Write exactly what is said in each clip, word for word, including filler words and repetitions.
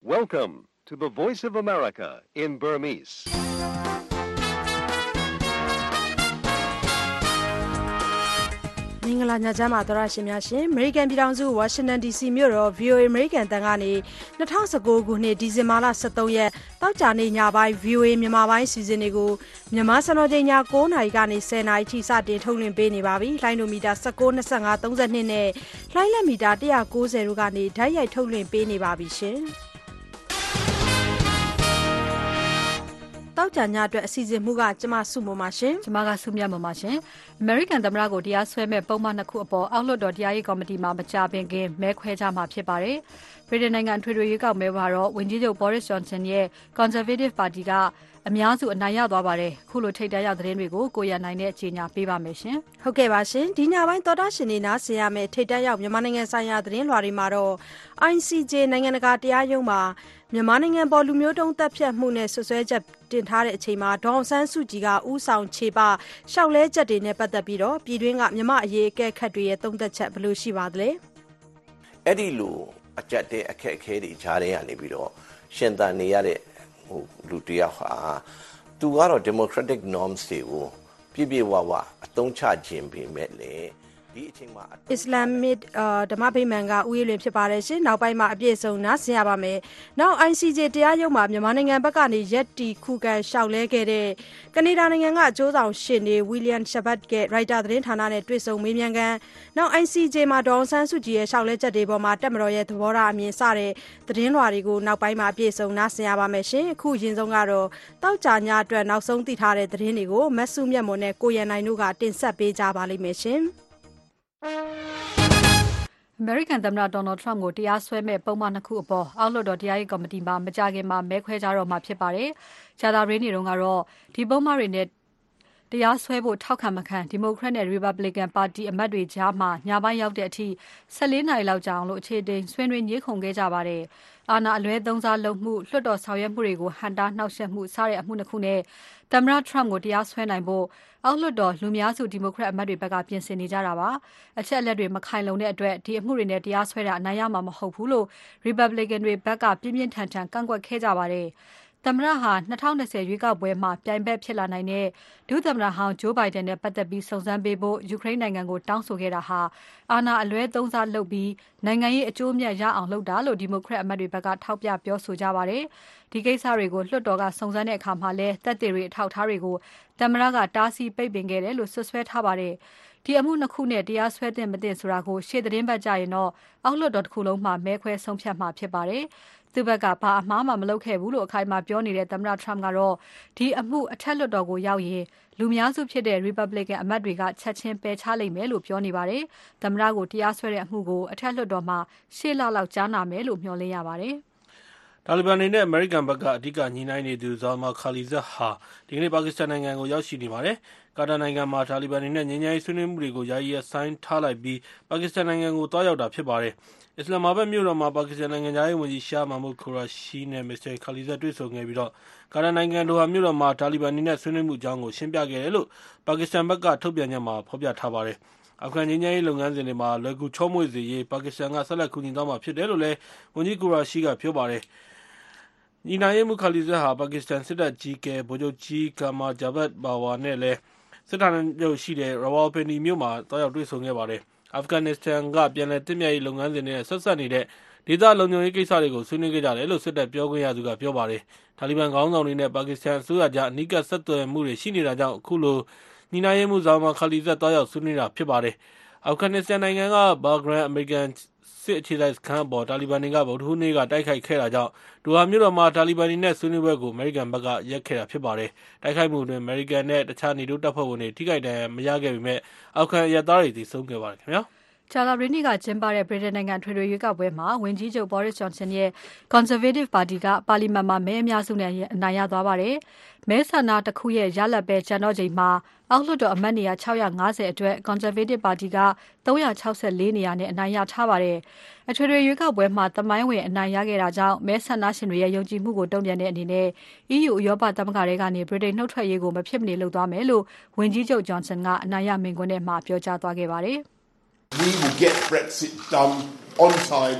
Welcome to the Voice of America in Burmese. ။မင်္ဂလာညချမ်းပါသောရရှင်များရှင်။ American ပြည်ထောင်စု Washington ဒီ စီ မြို့တော် ဗွီအိုအေ American တန်ကနေ၂၀၁၉ခုနှစ်ဒီဇင်ဘာလ၁၃ရက်တောက်ကြနေ့ညပိုင်း ဗွီအိုအေ မြန်မာပိုင်းစီစဉ်တွေကိုမြန်မာစံတော်ချိန်ည၉နာရီကနေ၁၀နာရီထိစတင်ထုတ်လွှင့်ပေးနေပါပြီ။လိုင်းဒိုမီတာ၁၉ ၂၅ ၃၂နဲ့လိုင်းလက်မီတာ၁၉၀တို့ကနေဓာတ်ရိုက်ထုတ်လွှင့်ပေးနေပါပြီရှင်။တောက်ကြညအတွက်အစီအစဉ်မှုကကျမစုမပါရှင်ကျမကစုမြတ်မပါရှင် American သမ္မတကိုတရားစွဲမဲ့ပုံမှန်နှစ်ခုအပေါ်အောက်လွှတ်တော်တရားရေးကော်မတီမှာမကြပင်ခင်မဲခွဲကြမှာဖြစ်ပါတယ်ဗြိတိန်နိုင်ငံထွေထွေရွေးကောက်ပွဲမှာတော့ဝန်ကြီးချုပ် Boris Johnson ရဲ့ Conservative Party ကအများစုအနိုင်ရသွားပါတယ်ခုလိုထိပ်တန်းရောက်သတင်းတွေကိုကိုရနိုင်နဲ့ကြီးညာပေးပါမယ်ရှင်ဟုတ်ကဲ့ပါရှင်ဒီညပိုင်းသောတာရှင်တွေနားဆင်ရမယ့်ထိပ်တန်းရောက်မြန်မာနိုင်ငံဆိုင်ရာသတင်းလွှာတွေမှာတော့ I C J နိုင်ငံတကာတရားရုံးမှာမြန်မာနိုင်ငံပေါ်လူမျိုးတုံးတပ်ဖြတ်မှုနဲ့ဆွဆွဲချက်တင်ထားတဲ့အချိန်မှာဒေါအောင်ဆန်းစုကြည်ကဥဆောင်ခြေပရှောက်လဲချက်တွေနဲ့ပတ်သက်ပြီးတော့ပြည်တွင်းကမြန်မာအရေးအကဲခတ်တွေရဲ့သုံးသက်ချက်ဘယ်လိုရှိပါသလဲအဲ့ဒီလိုအကြက်တဲ့အခက်အခဲတွေကြားထဲကနေပြီးတော့ရှင်သန်နေရတဲ့ဟိုလူတယောက်ဟာသူကတော့ democratic norms တွေကိုပြည့်ပြည့်ဝဝအသုံးချခြင်းပေမဲ့လေဒီအချိန်မှာ Islamic ဓမ္မဗိမာန်ကဥယျာဉ်လွင်ဖြစ်ပါတယ်ရှင်နောက်ပိုင်းမှာအပြည့်စုံနားဆင်ရပါမယ်နောက် I C J တရားရုံးမှာမြန်မာနိုင်ငံဘက်ကနေရက်တီခုခံရှောက်လဲခဲ့တဲ့ကနေဒါနိုင်ငံကအကျိုးဆောင်ရှင်နေ William Shabbat က Reuters သတင်းဌာနနဲ့တွေ့ဆုံမေးမြန်းခန်းနောက် I C J မှာဒေါအောင်ဆန်းစုကြည်ရဲ့ရှောက်လဲချက်တွေပေါ်မှာတက်မတော်ရဲ့သဘောထားအမြင်စတဲ့သတင်းလွှာတွေကိုနောက်ပိုင်းမှာအပြည့်စုံနားဆင်ရပါမယ်ရှင်အခုရင်ဆုံးကတော့တောက်ကြညအတွက်နောက်ဆုံးသိထားတဲ့သတင်းတွေကိုမဆုမြတ်မွန်နဲ့ကိုရန်နိုင်တို့ကတင်ဆက်ပေးကြပါလိမ့်မယ်ရှင် American သမ္မတ Donald Trump ကိုတရားစွဲမဲ့ပုံမှန်နှစ်ခုအပေါ်အောက်လွှတ်တော်တရားရေးကော်မတီမှာမကြခင်မှာမဲခွဲကြတော့မှာဖြစ်ပါတယ်။ကြာသပတေးနေ့တုန်းကတော့ဒီပုံမှန်တွေနဲ့တရားစွဲဖို့ထောက်ခံမခံ Democrat နဲ့ Republican ပါတီအမတ်တွေကြားမှာညပိုင်းရောက်တဲ့အထိ၁၄နာရီလောက်ကြာအောင်လို့အခြေတင်ဆွေးနွေးညှိခုံခဲ့ကြပါတယ်။အာဏာအလွဲသုံးစားလုပ်မှုလွှတ်တော်ဆောင်ရွက်မှုတွေကိုဟန်တာနှောက်ယှက်မှုစတဲ့အမှုနှစ်ခုနဲ့သမ္မတ Trump ကိုတရားစွဲနိုင်ဖို့အောက်လွှတ်တော်လူများစု Democrat အမတ်တွေဘက်ကပြင်ဆင်နေကြတာပါ။အချက်အလက်တွေမခိုင်လုံတဲ့အတွက်ဒီအမှုတွေနဲ့တရားစွဲတာအနိုင်ရမှာမဟုတ်ဘူးလို့ Republican တွေဘက်ကပြင်းပြင်းထန်ထန်ကန့်ကွက်ခဲ့ကြပါတယ်။သမ္မတဟာ၂၀၂၀ရွေးကောက်ပွဲမှာပြိုင်ဘက်ဖြစ်လာနိုင်တဲ့ဒုသမ္မတဟောင်း Joe Biden နဲ့ပတ်သက်ပြီးစုံစမ်းပေးဖို့ယူကရိန်းနိုင်ငံကိုတောင်းဆိုခဲ့တာဟာအာဏာအလွဲသုံးစားလုပ်ပြီးနိုင်ငံရေးအကျိုးအမြတ်ရအောင်လုပ်တာလို့ Democrat အမတ်တွေဘက်ကထောက်ပြပြောဆိုကြပါတယ်။ဒီကိစ္စတွေကိုလွှတ်တော်ကစုံစမ်းတဲ့အခါမှာလည်းသက်သေတွေအထောက်အထားတွေကိုသမ္မတကတားဆီးပိတ်ပင်ခဲ့တယ်လို့ဆွဆွဲထားပါတယ်။ဒီအမှုနှစ်ခုနဲ့တရားစွဲတဲ့မတင်ဆိုတာကိုရှေ့သတင်းပတ်ကြရင်တော့အောက်လွှတ်တော်တစ်ခုလုံးမှာမဲခွဲဆုံးဖြတ်မှာဖြစ်ပါတယ်။သူ့ဘက်ကဘာအမှားမှမလုပ်ခဲ့ဘူးလို့အခိုင်အမာပြောနေတဲ့သမ္မတ Trump ကတော့ဒီအမှုအထက်လွှတ်တော်ကိုရောက်ရင်လူများစုဖြစ်တဲ့ Republican အမတ်တွေကချက်ချင်းပယ်ချလိမ့်မယ်လို့ပြောနေပါတယ်။သမ္မတကိုတရားစွဲတဲ့အမှုကိုအထက်လွှတ်တော်မှာရှေ့လလောက်ကြားနာမယ်လို့မျှော်လင့်ရပါတယ်။တာလီဘန်တွေနဲ့အမေရိကန်ဘက်ကအဓိကညှိနှိုင်းနေသူဇာမာခါလီဇတ်ဟာဒီကနေ့ပါကစ္စတန်နိုင်ငံကိုရောက်ရှိနေပါတယ်။ကာတာနိုင်ငံမှာတာလီဘန်တွေနဲ့ငြိမ်းချမ်းရေးဆွေးနွေးမှုတွေကိုယာယီဆိုင်းထားလိုက်ပြီးပါကစ္စတန်နိုင်ငံကိုတွားရောက်တာဖြစ်ပါတယ်။အစ္စလာမာဘတ်မြို့တော်မှာပါကစ္စတန်နိုင်ငံသားရေးဝန်ကြီးရှာမာမုတ်ခိုရာရှီနဲ့မစ္စတာခါလီဇတ်တွေ့ဆုံခဲ့ပြီးတော့ကာတာနိုင်ငံဒိုဟာမြို့တော်မှာတာလီဘန်တွေနဲ့ဆွေးနွေးမှုအကြောင်းကိုရှင်းပြခဲ့တယ်လို့ပါကစ္စတန်ဘက်ကထုတ်ပြန်ချက်မှာဖော်ပြထားပါတယ်။အာဖဂန်ငြိမ်းချမ်းရေးလုပ်ငန်းစဉ်တွေမှာလွယ်ကူချောမွေ့စေရေးပါကစ္စတန်ကဆက်လက်ကူညီသွားမှာဖြစ်တယ်လို့လည်းဝန်ကြီးကိုရာရှီကပြောပါတယ်။ညီနိုင်ရေးမှုခါလီဇတ်ဟာပါကစ္စတန်စစ်တပ်ကြီးကဲဗိုလ်ချုပ်ကြီးကာမာဂျာဘတ်ဘာဝါနဲ့လည်းစစ်တပ်ချုပ်ရှိတဲ့ရဝါလ်ပင်ဒီမြို့မှာတွားရောက်တွေ့ဆုံခဲ့ပါတယ်။အာဖဂန်နစ္စတန်ကပြန်လည်တည်မြဲရေးလုပ်ငန်းစဉ်တွေနဲ့ဆက်ဆက်နေတဲ့ဒေသလုံခြုံရေးကိစ္စတွေကိုဆွေးနွေးခဲ့ကြတယ်လို့စစ်တပ်ပြောခွင့်ရသူကပြောပါတယ်။တာလီဘန်ခေါင်းဆောင်တွေနဲ့ပါကစ္စတန်အစိုးရကြားအနီးကပ်ဆက်သွယ်မှုတွေရှိနေတာကြောင့်အခုလိုညီနိုင်ရေးမှုဇာမာခါလီဇတ်တွားရောက်ဆွေးနွေးတာဖြစ်ပါတယ်။အာဖဂန်နစ္စတန်နိုင်ငံကဘာဂရန်အမေရိကန်စစ်အခြေစိုက်စခန်းပေါ်တာလီဘန်တွေကဗုဒ္ဓဟူးနေ့ကတိုက်ခိုက်ခဲ့တာကြောင့်ဒိုဟာမြို့တော်မှာတာလီဘန်တွေနဲ့ဆွေးနွေးပွဲကိုအမေရိကန်ဘက်ကရက်ခဲ့တာဖြစ်ပါတယ်။တိုက်ခိုက်မှုတွင်အမေရိကန်နဲ့တခြားနေတိုးတပ်ဖွဲ့ဝင်တွေထိခိုက်ဒဏ်ရာမရခဲ့ပေမဲ့အာဖဂန်ရဲသားတွေသေဆုံးခဲ့ပါတယ်ခင်ဗျာ။ကြာသပတေးနေ့ကကျင်းပတဲ့ဗြိတိန်နိုင်ငံထွေထွေရွေးကောက်ပွဲမှာဝန်ကြီးချုပ် Boris Johnson ရဲ့ Conservative Party ကပါလီမန်မှာမဲအများစုနဲ့အနိုင်ရသွားပါတယ်။မဲဆန္ဒတစ်ခုရဲ့ရလဒ်ပဲကျန်တော့ချိန်မှာအောက်လွှတ်တော်အမတ်နေရာ၆၅၀အတွက် Conservative Party က၃၆၄နေရာနဲ့အနိုင်ရထားပါတယ်။အထွေထွေရွေးကောက်ပွဲမှာသမိုင်းဝင်အနိုင်ရခဲ့တာကြောင့်မဲဆန္ဒရှင်တွေရဲ့ယုံကြည်မှုကိုတုံ့ပြန်တဲ့အနေနဲ့ E U ဥရောပသမဂ္ဂထဲကနေဗြိတိန်နှုတ်ထွက်ရေးကိုမဖြစ်မနေလုပ်သွားမယ်လို့ဝန်ကြီးချုပ် Johnson ကအနိုင်ရမိန့်ခွန်းထဲမှာပြောကြားသွားခဲ့ပါတယ်။ We will get Brexit done on time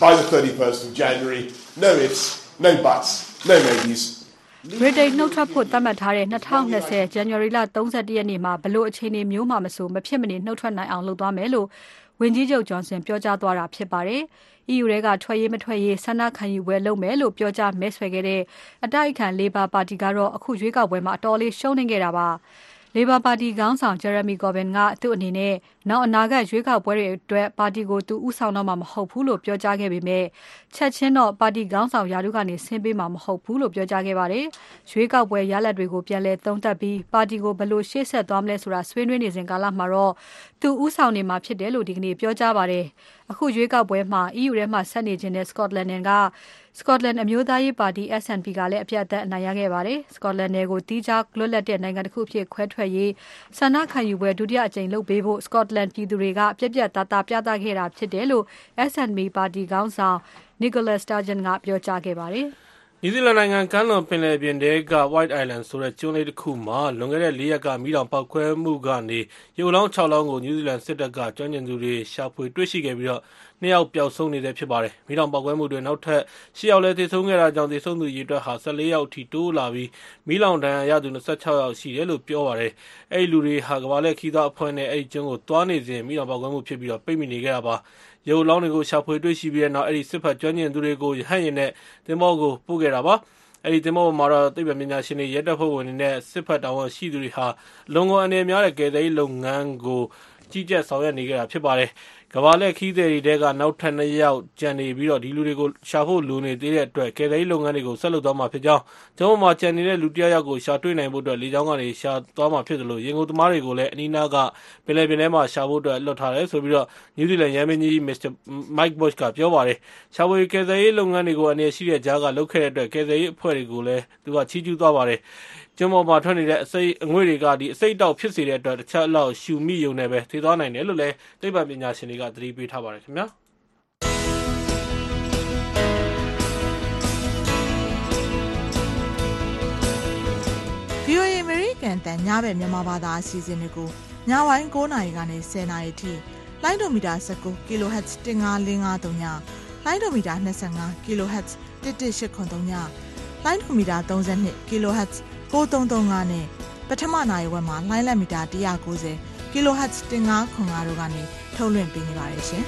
by the thirty-first of January. No ifs, no buts, no maybes. ဗြိတိန်နှုတ်ထွက်ဖို့သတ်မှတ်ထားတဲ့၂၀၂၀ January လ၃၁ရက်နေ့မှာဘလို့အခြေအနေမျိုးမှမဆိုမဖြစ်မနေနှုတ်ထွက်နိုင်အောင်လုပ်သွားမယ်လို့ဝန်ကြီးချုပ် Johnson ပြောကြားသွားတာဖြစ်ပါတယ်။ E U ထဲကထွက်ရေးမထွက်ရေးဆန္ဒခံယူပွဲလုပ်မယ်လို့ပြောကြားမဲဆွယ်ခဲ့တဲ့အတိုက်အခံ Labour ပါတီကတော့အခုရွေးကောက်ပွဲမှာအတော်လေးရှုံးနိမ့်ခဲ့တာပါ။ Labour ပါတီခေါင်းဆောင် Jeremy Corbyn ကသူ့အနေနဲ့နောက်အနာဂတ်ရွေးကောက်ပွဲတွေအတွက်ပါတီကိုသူဦးဆောင်တော့မှာမဟုတ်ဘူးလို့ပြောကြားခဲ့ပေမဲ့ချက်ချင်းတော့ပါတီခေါင်းဆောင်ရာထူးကနေဆင်းပေးမှာမဟုတ်ဘူးလို့ပြောကြားခဲ့ပါတယ်။ရွေးကောက်ပွဲရလဒ်တွေကိုပြန်လည်သုံးသပ်ပြီးပါတီကိုဘယ်လိုရှေ့ဆက်သွားမလဲဆိုတာဆွေးနွေးနေစဉ်ကာလမှာတော့သူဦးဆောင်နေမှာဖြစ်တယ်လို့ဒီကနေ့ပြောကြားပါတယ်။အခုရွေးကောက်ပွဲမှာ E U ထဲမှာဆက်နေခြင်းတဲ့ Scotland က Scotland အမျိုးသားရေးပါတီ S N P ကလည်းအပြတ်အသတ်အနိုင်ရခဲ့ပါတယ်။ Scotland နယ်ကိုတီးခြားလွတ်လပ်တဲ့နိုင်ငံတစ်ခုဖြစ်ခွဲထွက်ရေးဆန္ဒခံယူပွဲဒုတိယအကြိမ်လုပ်ပေးဖို့ Scotland ပြည်သူတွေကပြက်ပြက်သားသားပြသခဲ့တာဖြစ်တယ်လို့ S N P ပါတီခေါင်းဆောင် Nicola Sturgeon ကပြောကြားခဲ့ပါတယ်။နယူးဇီလန်နိုင်ငံကမ်းလွန်ပင်လယ်ပြင်ထဲက White Island ဆိုတဲ့ကျွန်းလေးတစ်ခုမှာလွန်ခဲ့တဲ့လေးရက်ကမီးတောင်ပေါက်ကွဲမှုကနေရုပ်လောင်း၆လောင်းကိုနယူးဇီလန်စစ်တပ်ကကျွမ်းကျင်သူတွေရှာဖွေတွေ့ရှိခဲ့ပြီးတော့နှစ်ယောက်ပျောက်ဆုံးနေသေးဖြစ်ပါတယ်။မီးတောင်ပေါက်ကွဲမှုတွေနောက်ထပ်၈ယောက်လည်းသေဆုံးခဲ့တာကြောင့်သေဆုံးသူအရေအတွက်ဟာ၁၄ယောက်အထိတိုးလာပြီးမီးလောင်ဒဏ်ရာရသူ၂၆ယောက်ရှိတယ်လို့ပြောပါတယ်။အဲဒီလူတွေဟာကမ္ဘာလှည့်ခီးသားအဖွဲ့နဲ့အဲဒီကျွန်းကိုသွားနေစဉ်မီးတောင်ပေါက်ကွဲမှုဖြစ်ပြီးတော့ပိတ်မိနေခဲ့တာပါ။ရုပ်လောင်းတွေကိုရှာဖွေတွေ့ရှိပြီးတဲ့နောက်အဲဒီစစ်ဖက်ကျွမ်းကျင်သူတွေကိုရဟတ်ယာဉ်နဲ့သင်္ဘောကိုပို့ခဲ့တာပါ။အဲဒီသင်္ဘောပေါ်မှာတော့သိပ္ပံပညာရှင်တွေရဲတပ်ဖွဲ့ဝင်တွေနဲ့စစ်ဖက်တာဝန်ရှိသူတွေဟာလုံခြုံအနေများတဲ့ကယ်ဆယ်ရေးလုပ်ငန်းကိုကြီးကြပ်ဆောင်ရွက်နေကြတာဖြစ်ပါတယ်။ကမ္ဘာလှည့်ခီးသည်တွေတဲကနောက်ထပ်နှစ်ယောက်ကျန်နေပြီးတော့ဒီလူတွေကိုရှာဖို့လိုနေသေးတဲ့အတွက်ကယ်ဆယ်ရေးလုပ်ငန်းတွေကိုဆက်လုပ်သွားမှာဖြစ်ကြောင်းကျွန်းပေါ်မှာကျန်နေတဲ့လူတစ်ယောက်ကိုရှာတွေ့နိုင်ဖို့အတွက်လေကြောင်းကနေရှာသွားမှာဖြစ်တယ်လို့ရင်ကုန်သမားတွေကိုလည်းအနီးနားကပင်လယ်ပြင်ထဲမှာရှာဖို့အတွက်လွတ်ထားတယ်ဆိုပြီးတော့နယူးဇီလန်ရဲမင်းကြီး Mr Mike Bush ကပြောပါတယ်။ရှာဖွေကယ်ဆယ်ရေးလုပ်ငန်းတွေကိုအနေရှိတဲ့ကြားကလုပ်ခဲ့တဲ့အတွက်ကယ်ဆယ်ရေးအဖွဲ့တွေကိုလည်းသူကချီးကျူးသွားပါတယ်။ကျွန်းပေါ်မှာထွက်နေတဲ့အစိအငွေ့တွေကဒီအစိတ်တောက်ဖြစ်စေတဲ့အတွက်တစ်ချက်လောက်ရှူမိယုံနဲ့ပဲသေသွားနိုင်တယ်လို့လည်းသိပ္ပံပညာရှင်တွေကသတိပေးထားပါတယ်ခင်ဗျာ။ V O A American တန်ညဘက်မြန်မာဘာသာအစီအစဉ်တွေကိုညဝိုင်း၉နာရီကနေ၁၀နာရီထိလိုင်းဒိုမီတာ၁၉ kHz ၁၅၄၅၃ညလိုင်းဒိုမီတာ၂၅ kHz ၁၁၈၇၃ညလိုင်းဒိုမီတာ၃၂ kHz ၉၃၃၅နဲ့ပထမနာရီဝက်မှာလိုင်းလက်မီတာ၁၉၀ kHz ၁၅ခွန်၅တို့ကနေထုတ်လွှင့်ပေးနေပါတယ်ရှင်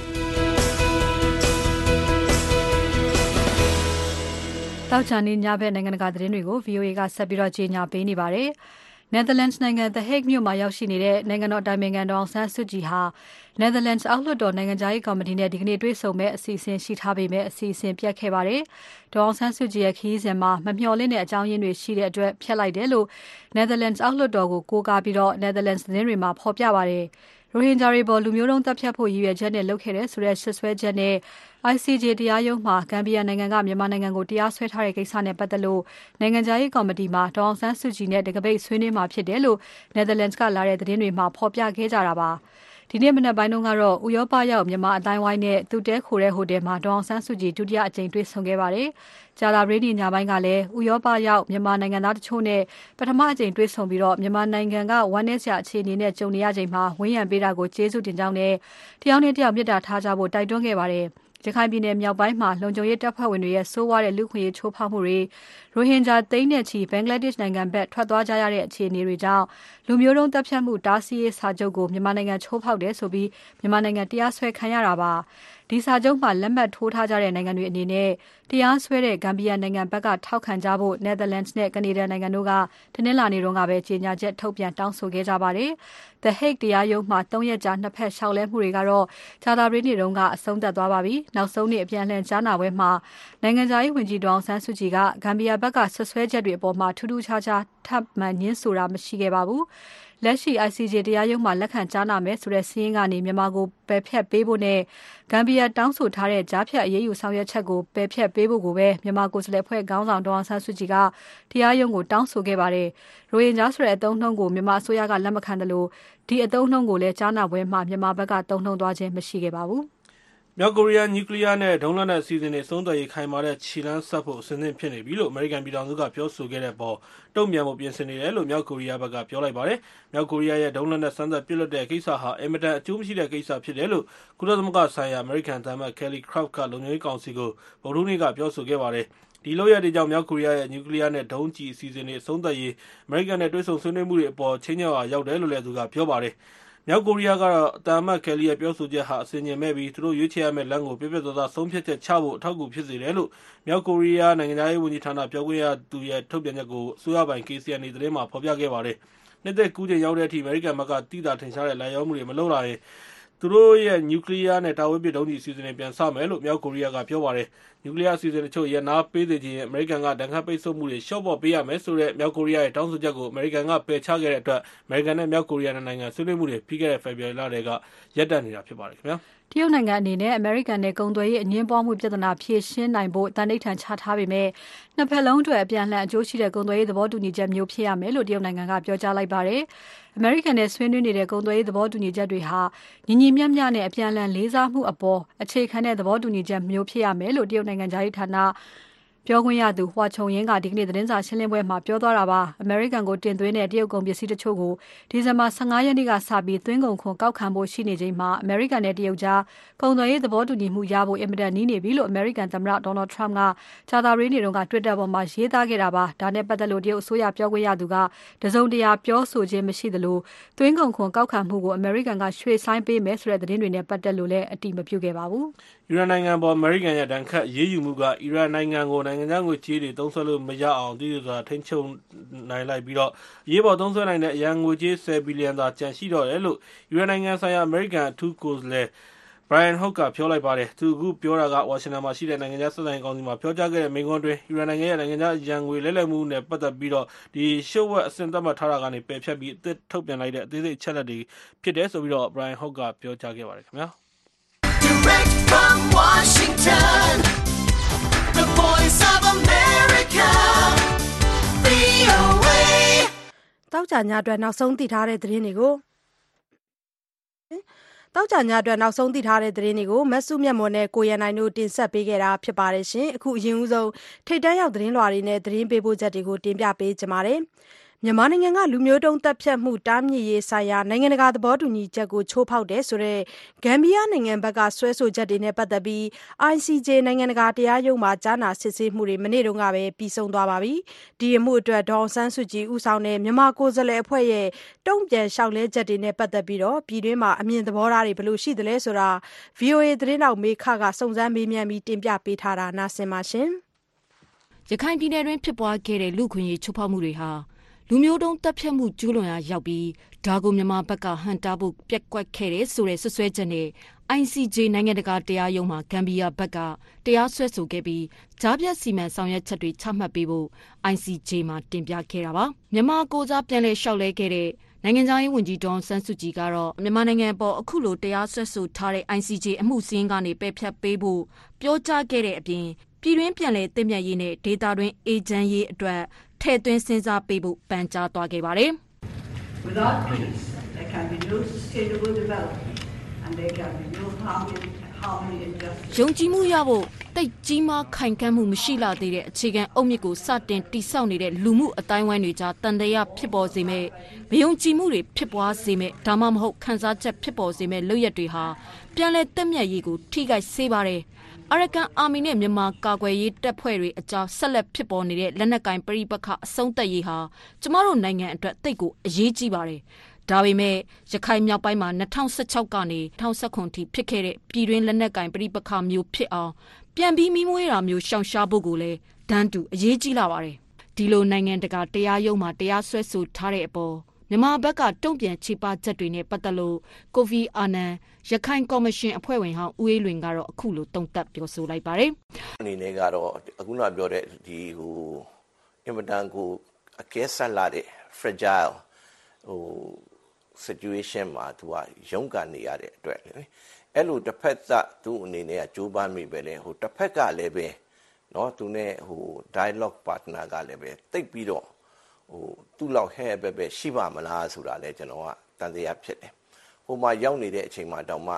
။တောက်ချာနေညဘက်နိုင်ငံတကာသတင်းတွေကို V O A ကဆက်ပြီးတော့ကြေညာပေးနေပါတယ်။ Netherlands နိုင်ငံ The Hague မြို့မှာရောက်ရှိနေတဲ့နိုင်ငံတော်အတိုင်ပင်ခံဒေါ်အောင်ဆန်းစုကြည်ဟာ Netherlands အောက်လွှတ်တော်နိုင်ငံခြားရေးကော်မတီနဲ့ဒီကနေ့တွေ့ဆုံမဲ့အစီအစဉ်ရှိထားပေမဲ့အစီအစဉ်ပြတ်ခဲ့ပါတယ်။ဒေါ်အောင်ဆန်းစုကြည်ရဲ့ခရီးစဉ်မှာမမျှော်လင့်တဲ့အကြောင်းရင်းတွေရှိတဲ့အတွက်ဖျက်လိုက်တယ်လို့ Netherlands အောက်လွှတ်တော်ကိုကိုးကားပြီးတော့ Netherlands သတင်းတွေမှာဖော်ပြပါတယ်။ရိုဟင်ဂျာတွေပေါ်လူမျိုးတုံးတပ်ဖြတ်ဖို့ရည်ရွယ်ချက်နဲ့လုပ်ခဲ့တဲ့ဆိုတဲ့ဆွဆွဲချက်နဲ့ I C J တရားရုံးမှာဂမ်ဘီယာနိုင်ငံကမြန်မာနိုင်ငံကိုတရားစွဲထားတဲ့ကိစ္စနဲ့ပတ်သက်လို့နိုင်ငံခြားရေးကော်မတီမှာဒေါ်အောင်ဆန်းစုကြည်နဲ့တကပိတ်ဆွေးနွေးမှာဖြစ်တယ်လို့ Netherlands ကလာတဲ့သတင်းတွေမှာဖော်ပြခဲ့ကြတာပါ။ဒီနေ့မနက်ပိုင်းတုန်းကတော့ဥရောပရောက်မြန်မာအတိုင်းဝိုင်းနဲ့သူတဲခိုတဲ့ဟိုတယ်မှာဒေါ်အောင်ဆန်းစုကြည်ဒုတိယအကြိမ်တွေ့ဆုံခဲ့ပါတယ်။ကြာသပတေးနေ့ညပိုင်းကလည်းဥရောပရောက်မြန်မာနိုင်ငံသားတချို့နဲ့ပထမအကြိမ်တွေ့ဆုံပြီးတော့မြန်မာနိုင်ငံကဝမ်းနည်းစရာအခြေအနေနဲ့ကြုံနေရချိန်မှာဝန်းရံပေးတာကိုကျေးဇူးတင်ကြောင်းနဲ့တယောက်နဲ့တယောက်မေတ္တာထားကြဖို့တိုက်တွန်းခဲ့ပါတယ်။ရခိုင်ပြည်နယ်မြောက်ပိုင်းမှာလုံခြုံရေးတပ်ဖွဲ့ဝင်တွေရဲ့ဆိုးဝါးတဲ့လူခွင့်ရေးချိုးဖောက်မှုတွေရိုဟင်ဂျာသိန်းနဲ့ချီဘင်္ဂလားဒေ့ရှ်နိုင်ငံဘက်ထွက်သွားကြရတဲ့အခြေအနေတွေကြောင့်လူမျိုးတုံးတပ်ဖြတ်မှုတားဆီးရေးစာချုပ်ကိုမြန်မာနိုင်ငံချိုးဖောက်တယ်ဆိုပြီးမြန်မာနိုင်ငံတရားစွဲခံရတာပါဒီစာချုပ်မှာလက်မှတ်ထိုးထားကြတဲ့နိုင်ငံတွေအနေနဲ့တရားစွဲတဲ့ဂမ်ဘီယာနိုင်ငံဘက်ကထောက်ခံကြဖို့ Netherlands နဲ့ Canada နိုင်ငံတို့ကတနင်္လာနေ့တုန်းကပဲကြေညာချက်ထုတ်ပြန်တောင်းဆိုခဲ့ကြပါတယ်။ The Hague တရားရုံးမှာ၃ရက်ကြာနှစ်ဖက်ရှောက်လဲမှုတွေကတော့ဂျာတာပရီနေ့တုန်းကအဆုံးသတ်သွားပါပြီ။နောက်ဆုံးနေ့အပြန်အလှန်ကြားနာပွဲမှာနိုင်ငံခြားရေးဝန်ကြီးဒေါအောင်ဆန်းစုကြည်ကဂမ်ဘီယာဘက်ကဆွဆွဲချက်တွေအပေါ်မှာထူးထူးခြားခြားထပ်မံညင်းဆိုတာမရှိခဲ့ပါဘူး။လက်ရှိ I C J တရားရုံးမှာလက်ခံကြားနာမယ်ဆိုတဲ့စီးရင်ကနေမြန်မာကိုပယ်ဖျက်ပေးဖို့နဲ့ဂမ်ဘီယာတောင်းဆိုထားတဲ့ကြားဖြတ်အရေးယူဆောင်ရွက်ချက်ကိုပယ်ဖျက်ပေးဖို့ကိုပဲမြန်မာကိုယ်စားလှယ်အဖွဲ့ခေါင်းဆောင်ဒေါအောင်ဆန်းစုကြည်ကတရားရုံးကိုတောင်းဆိုခဲ့ပါတယ်။ရိုဟင်ဂျာဆိုတဲ့အသုံးအနှုန်းကိုမြန်မာအစိုးရကလက်မခံတယ်လို့ဒီအသုံးအနှုန်းကိုလည်းကြားနာပွဲမှာမြန်မာဘက်ကသုံးနှုန်းသွားခြင်းမရှိခဲ့ပါဘူး။မြောက်ကိုရီးယားနျူကလ িয়ার နဲ့ဒုံးလက်နက်အစီအစဉ်တွေအဆုံးသတ်ရေးခိုင်မာတဲ့ခြေလှမ်းဆက်ဖို့အစဉ်သင့်ဖြစ်နေပြီလို့အမေရိကန်ပြည်ထောင်စုကပြောဆိုခဲ့တဲ့အပေါ်တုံ့ပြန်ဖို့ပြင်ဆင်နေတယ်လို့မြောက်ကိုရီးယားဘက်ကပြောလိုက်ပါတယ်။မြောက်ကိုရီးယားရဲ့ဒုံးလက်နက်စမ်းသပ်ပစ်လွှတ်တဲ့ကိစ္စဟာအင်မတန်အကျိုးမရှိတဲ့ကိစ္စဖြစ်တယ်လို့ကုလသမဂ္ဂဆိုင်ရာအမေရိကန်သံအမတ် Kelly Craft ကလုံခြုံရေးကောင်စီကိုဗုဒ္ဓဟူးနေ့ကပြောဆိုခဲ့ပါတယ်။ဒီလုပ်ရပ်တွေကြောင့်မြောက်ကိုရီးယားရဲ့နျူကလ িয়ার နဲ့ဒုံးကျည်အစီအစဉ်တွေအဆုံးသတ်ရေးအမေရိကန်နဲ့တွဲဆုံဆွေးနွေးမှုတွေအပေါ်ချင်းချောက်အားရောက်တယ်လို့လည်းသူကပြောပါတယ်။မြောက်ကိုရီးယားကတော့တမ်မတ်ကယ်လီရဲ့ပြောဆိုချက်ဟာအစဉ်ကျင်မဲ့ပြီးသူတို့ရွေးချယ်ရမယ့်လမ်းကိုပြပြသားသားဆုံးဖြတ်ချက်ချဖို့အထောက်အကူဖြစ်စေတယ်လို့မြောက်ကိုရီးယားနိုင်ငံသားရေးဝန်ကြီးဌာနပြောခွင့်ရသူရဲ့ထုတ်ပြန်ချက်ကိုအစိုးရပိုင် K C N A သတင်းမှာဖော်ပြခဲ့ပါတယ်။နှစ်သက်ကူးချိန်ရောက်တဲ့အထိအမေရိကန်ဘက်ကတိတာထင်ရှားတဲ့လိုက်ရောမှုတွေမလုပ်လာရင်သူတို့ရဲ့နျူကလ িয়ার နဲ့တာဝေးပစ်ဒုံးကျည်အစီအစဉ်တွေပြန်စမယ်လို့မြောက်ကိုရီးယားကပြောပါတယ်။နျူကလ িয়ার အစီအစဉ်တချို့ရနာပေးစေခြင်းအမေရိကန်ကဒဏ်ခတ်ပိတ်ဆို့မှုတွေလျှော့ပေါ့ပေးရမယ်ဆိုတဲ့မြောက်ကိုရီးယားရဲ့တောင်းဆိုချက်ကိုအမေရိကန်ကပယ်ချခဲ့တဲ့အတွက်အမေရိကန်နဲ့မြောက်ကိုရီးယားနိုင်ငံဆွေးနွေးမှုတွေပြီးခဲ့တဲ့ဖေဖော်ဝါရီလတည်းကရပ်တန့်နေတာဖြစ်ပါတယ်ခင်ဗျာ။တရုတ်နိုင်ငံအနေနဲ့အမေရိကန်နဲ့ကုန်သွယ်ရေးအငြင်းပွားမှုပြဿနာဖြေရှင်းနိုင်ဖို့တန်ဋိဌာန်ချထားပေမဲ့နှစ်ဖက်လုံးအတွက်အပြန်အလှန်အကျိုးရှိတဲ့ကုန်သွယ်ရေးသဘောတူညီချက်မျိုးဖြစ်ရမယ်လို့တရုတ်နိုင်ငံကပြောကြားလိုက်ပါတယ်။အမေရိကန်နဲ့ဆွေးနွေးနေတဲ့ကုန်သွယ်ရေးသဘောတူညီချက်တွေဟာညီညီမျှမျှနဲ့အပြန်အလှန်လေးစားမှုအပေါ်အခြေခံတဲ့သဘောတူညီချက်မျိုးဖြစ်ရမယ်လို့တရုတ်နိုင်ငံသားရေးဌာနပြောခွင့်ရသူဟွာချုံယင်းကဒီကနေ့သတင်းစာရှင်းလင်းပွဲမှာပြောသွားတာပါအမေရိကန်ကိုတင်သွင်းတဲ့တရုတ်ကုန်ပစ္စည်းတချို့ကိုဒီဇင်ဘာ၁၅ရက်နေ့ကစပြီးသွင်းကုန်ခွန်ကောက်ခံဖို့ရှိနေချိန်မှာအမေရိကန်နဲ့တရုတ်ကြားကုန်သွယ်ရေးသဘောတူညီမှုရဖို့အင်မတန်နီးနေပြီလို့အမေရိကန်သမ္မတဒေါ်နယ်ထရမ့်ကကြာသပတေးနေ့တုန်းက Twitter ပေါ်မှာရေးသားခဲ့တာပါဒါနဲ့ပတ်သက်လို့တရုတ်အစိုးရပြောခွင့်ရသူကတစုံတရာပြောဆိုခြင်းမရှိသလိုသွင်းကုန်ခွန်ကောက်ခံမှုကိုအမေရိကန်ကရွှေ့ဆိုင်းပေးမယ်ဆိုတဲ့သတင်းတွေနဲ့ပတ်သက်လို့လည်းအတိမပြုခဲ့ပါဘူးအီရန်နိုင်ငံပေါ်အမေရိကန်ရဲ့ဒဏ်ခတ်ရေးယူမှုကအီရန်နိုင်ငံကိုနိုင်ငံခြားငွေကြေးတွေသုံးစွဲလို့မရအောင်တည်တည်စွာထိန်းချုပ်နိုင်လိုက်ပြီးတော့အရေးပေါ်သုံးစွဲနိုင်တဲ့အရန်ငွေကြေးဆယ်ဘီလီယံသာကျန်ရှိတော့တယ်လို့အီရန်နိုင်ငံဆိုင်ရာအမေရိကန်အထူးကိုယ်စားလှယ် Brian Hook ကပြောလိုက်ပါတယ်။သူအခုပြောတာကဝါရှင်တန်မှာရှိတဲ့နိုင်ငံခြားဆက်ဆံရေးကောင်စီမှာပြောကြားခဲ့တဲ့မိန့်ခွန်းတွင်အီရန်နိုင်ငံရဲ့နိုင်ငံခြားရန်ငွေလဲလှယ်မှုနဲ့ပတ်သက်ပြီးတော့ဒီရှုပ်ဝက်အဆင့်သတ်မှတ်ထားတာကနေပယ်ဖျက်ပြီးအသစ်ထုတ်ပြန်လိုက်တဲ့အသေးစိတ်အချက်အလက်တွေဖြစ်တယ်ဆိုပြီးတော့ Brian Hook ကပြောကြားခဲ့ပါတယ်ခင်ဗျာ။ Direct from Washington, the Voice of America, V O A တောက်ကြညအတွက်နောက်ဆုံးသိထားတဲ့သတင်းတွေကိုတောက်ကြညအတွက်နောက်ဆုံးသိထားတဲ့သတင်းတွေကိုမဆုမြတ်မော်နဲ့ကိုရန်နိုင်တို့တင်ဆက်ပေးခဲ့တာဖြစ်ပါတယ်ရှင်အခုအရင်ဦးဆုံးထိတ်တန်းရောက်သတင်းလွှာတွေနဲ့သတင်းပေးပို့ချက်တွေကိုတင်ပြပေးကြပါမယ်မြန်မာနိုင်ငံကလူမျိုးတုံးတပ်ဖြတ်မှုတားမြစ်ရေးဆိုင်ရာနိုင်ငံတကာသဘောတူညီချက်ကိုချိုးဖောက်တယ်ဆိုတဲ့ဂမ်ဘီယာနိုင်ငံဘက်ကဆွဲဆိုချက်တွေနဲ့ပတ်သက်ပြီး I C J နိုင်ငံတကာတရားရုံးမှာကြားနာစစ်ဆေးမှုတွေမနေ့တုန်းကပဲပြီးဆုံးသွားပါပြီ။ဒီအမှုအတွက်ဒေါအောင်ဆန်းစုကြည်ဦးဆောင်တဲ့မြန်မာကိုယ်စားလှယ်အဖွဲ့ရဲ့တုံ့ပြန်လျှောက်လဲချက်တွေနဲ့ပတ်သက်ပြီးတော့ပြည်တွင်းမှာအမြင်သဘောထားတွေဘယ်လိုရှိသလဲဆိုတာ V O A သတင်းတောက်မေခကစုံစမ်းမေးမြန်းပြီးတင်ပြပေးထားတာနားဆင်ပါရှင်။ရခိုင်ပြည်နယ်တွင်ဖြစ်ပွားခဲ့တဲ့လူခွင့်ရေးချိုးဖောက်မှုတွေဟာလူမျိုးတုံးတပ်ဖြတ်မှုကျူးလွန်ရာရောက်ပြီးဒါကိုမြန်မာဘက်ကဟန်တာဖို့ပြက်ကွက်ခဲ့တဲ့ဆိုတဲ့ဆွဆွဲချက်နဲ့ I C J နိုင်ငံတကာတရားရုံးမှာဂမ်ဘီယာဘက်ကတရားစွဲဆိုခဲ့ပြီးကြားပြတ်စီမံဆောင်ရွက်ချက်တွေချမှတ်ပေးဖို့ I C J မှာတင်ပြခဲ့တာပါမြန်မာကိုစားပြန်လည်လျှောက်လဲခဲ့တဲ့နိုင်ငံသားရေးဝန်ကြီးဒေါအောင်ဆန်းစုကြည်ကတော့မြန်မာနိုင်ငံပေါ်အခုလိုတရားစွဲဆိုထားတဲ့ I C J အမှုစည်းကနေပယ်ဖျက်ပေးဖို့ပြောကြားခဲ့တဲ့အပြင်ပြည်တွင်းပြန်လည်တည်မြဲရေးနဲ့ဒေတာတွင်အေဂျင့်ရေးအတွက်ထည့်သွင်းစဉ်းစားပေးဖို့ပန်ကြားသွားခဲ့ပါတယ်။ Without peace, there can be no sustainable development and there can be no harmony, harmony and justice. ယုံကြည်မှုရဖို့တိတ်ကြီးမားခိုင်ခန့်မှုမရှိလာသေးတဲ့အခြေခံအုတ်မြစ်ကိုစတင်တိဆောက်နေတဲ့လူမှုအတိုင်းဝိုင်းတွေကြားတန်တရားဖြစ်ပေါ်စေမဲ့မယုံကြည်မှုတွေဖြစ်ပွားစေမဲ့ဒါမှမဟုတ်ခန်းစားချက်ဖြစ်ပေါ်စေမဲ့လုပ်ရက်တွေဟာပြန်လည်တည်မြဲရေးကိုထိခိုက်စေပါတယ်။အရကန်အာမီနဲ့မြန်မာကာကွယ်ရေးတပ်ဖွဲ့တွေအကြောင်းဆက်လက်ဖြစ်ပေါ်နေတဲ့လက်နက်ကင်ပဋိပက္ခအဆုံးသတ်ရေးဟာကျမတို့နိုင်ငံအတွက်တိတ်ကိုအရေးကြီးပါတယ်။ဒါပေမဲ့ရခိုင်မြောက်ပိုင်းမှာ၂၀၁၆ကနေ၂၀၁၇ထိဖြစ်ခဲ့တဲ့ပြည်တွင်းလက်နက်ကင်ပဋိပက္ခမျိုးဖြစ်အောင်ပြန်ပြီးမိမွေးတာမျိုးရှောင်ရှားဖို့ကိုလည်းဒန်းတူအရေးကြီးလာပါတယ်။ဒီလိုနိုင်ငံတကာတရားရုံးမှာတရားစွဲဆိုထားတဲ့အပေါ်မြန်မာဘက်ကတုံ့ပြန်ခြေပချက်တွေနဲ့ပတ်သက်လို့ကိုဖီအာနန်ရခိုင်ကော်မရှင်အဖွဲ့ဝင်ဟောင်းဦးအေးလွင်ကတော့အခုလိုတုံ့တက်ပြောဆိုလိုက်ပါတယ်။အနေနဲ့ကတော့အခုနပြောတဲ့ဒီဟိုအင်မတန်ကိုအကဲဆက်လာတဲ့ fragile ဟို situation မှာသူကရုန်းကန်နေရတဲ့အတွက်လေအဲ့လိုတစ်ဖက်သက်သူ့အနေနဲ့ကကြိုးပမ်းမိပဲလေဟိုတစ်ဖက်ကလည်းပဲเนาะသူနဲ့ဟို dialogue partner ကလည်းပဲတိတ်ပြီးတော့ဟိုသူ့လောက်ဟဲ့ပဲပဲရှိပါမလားဆိုတာလဲကျွန်တော်ကတန်တရားဖြစ်တယ်ဟိုမှာရောက်နေတဲ့အချိန်မှာတောင်မှဟ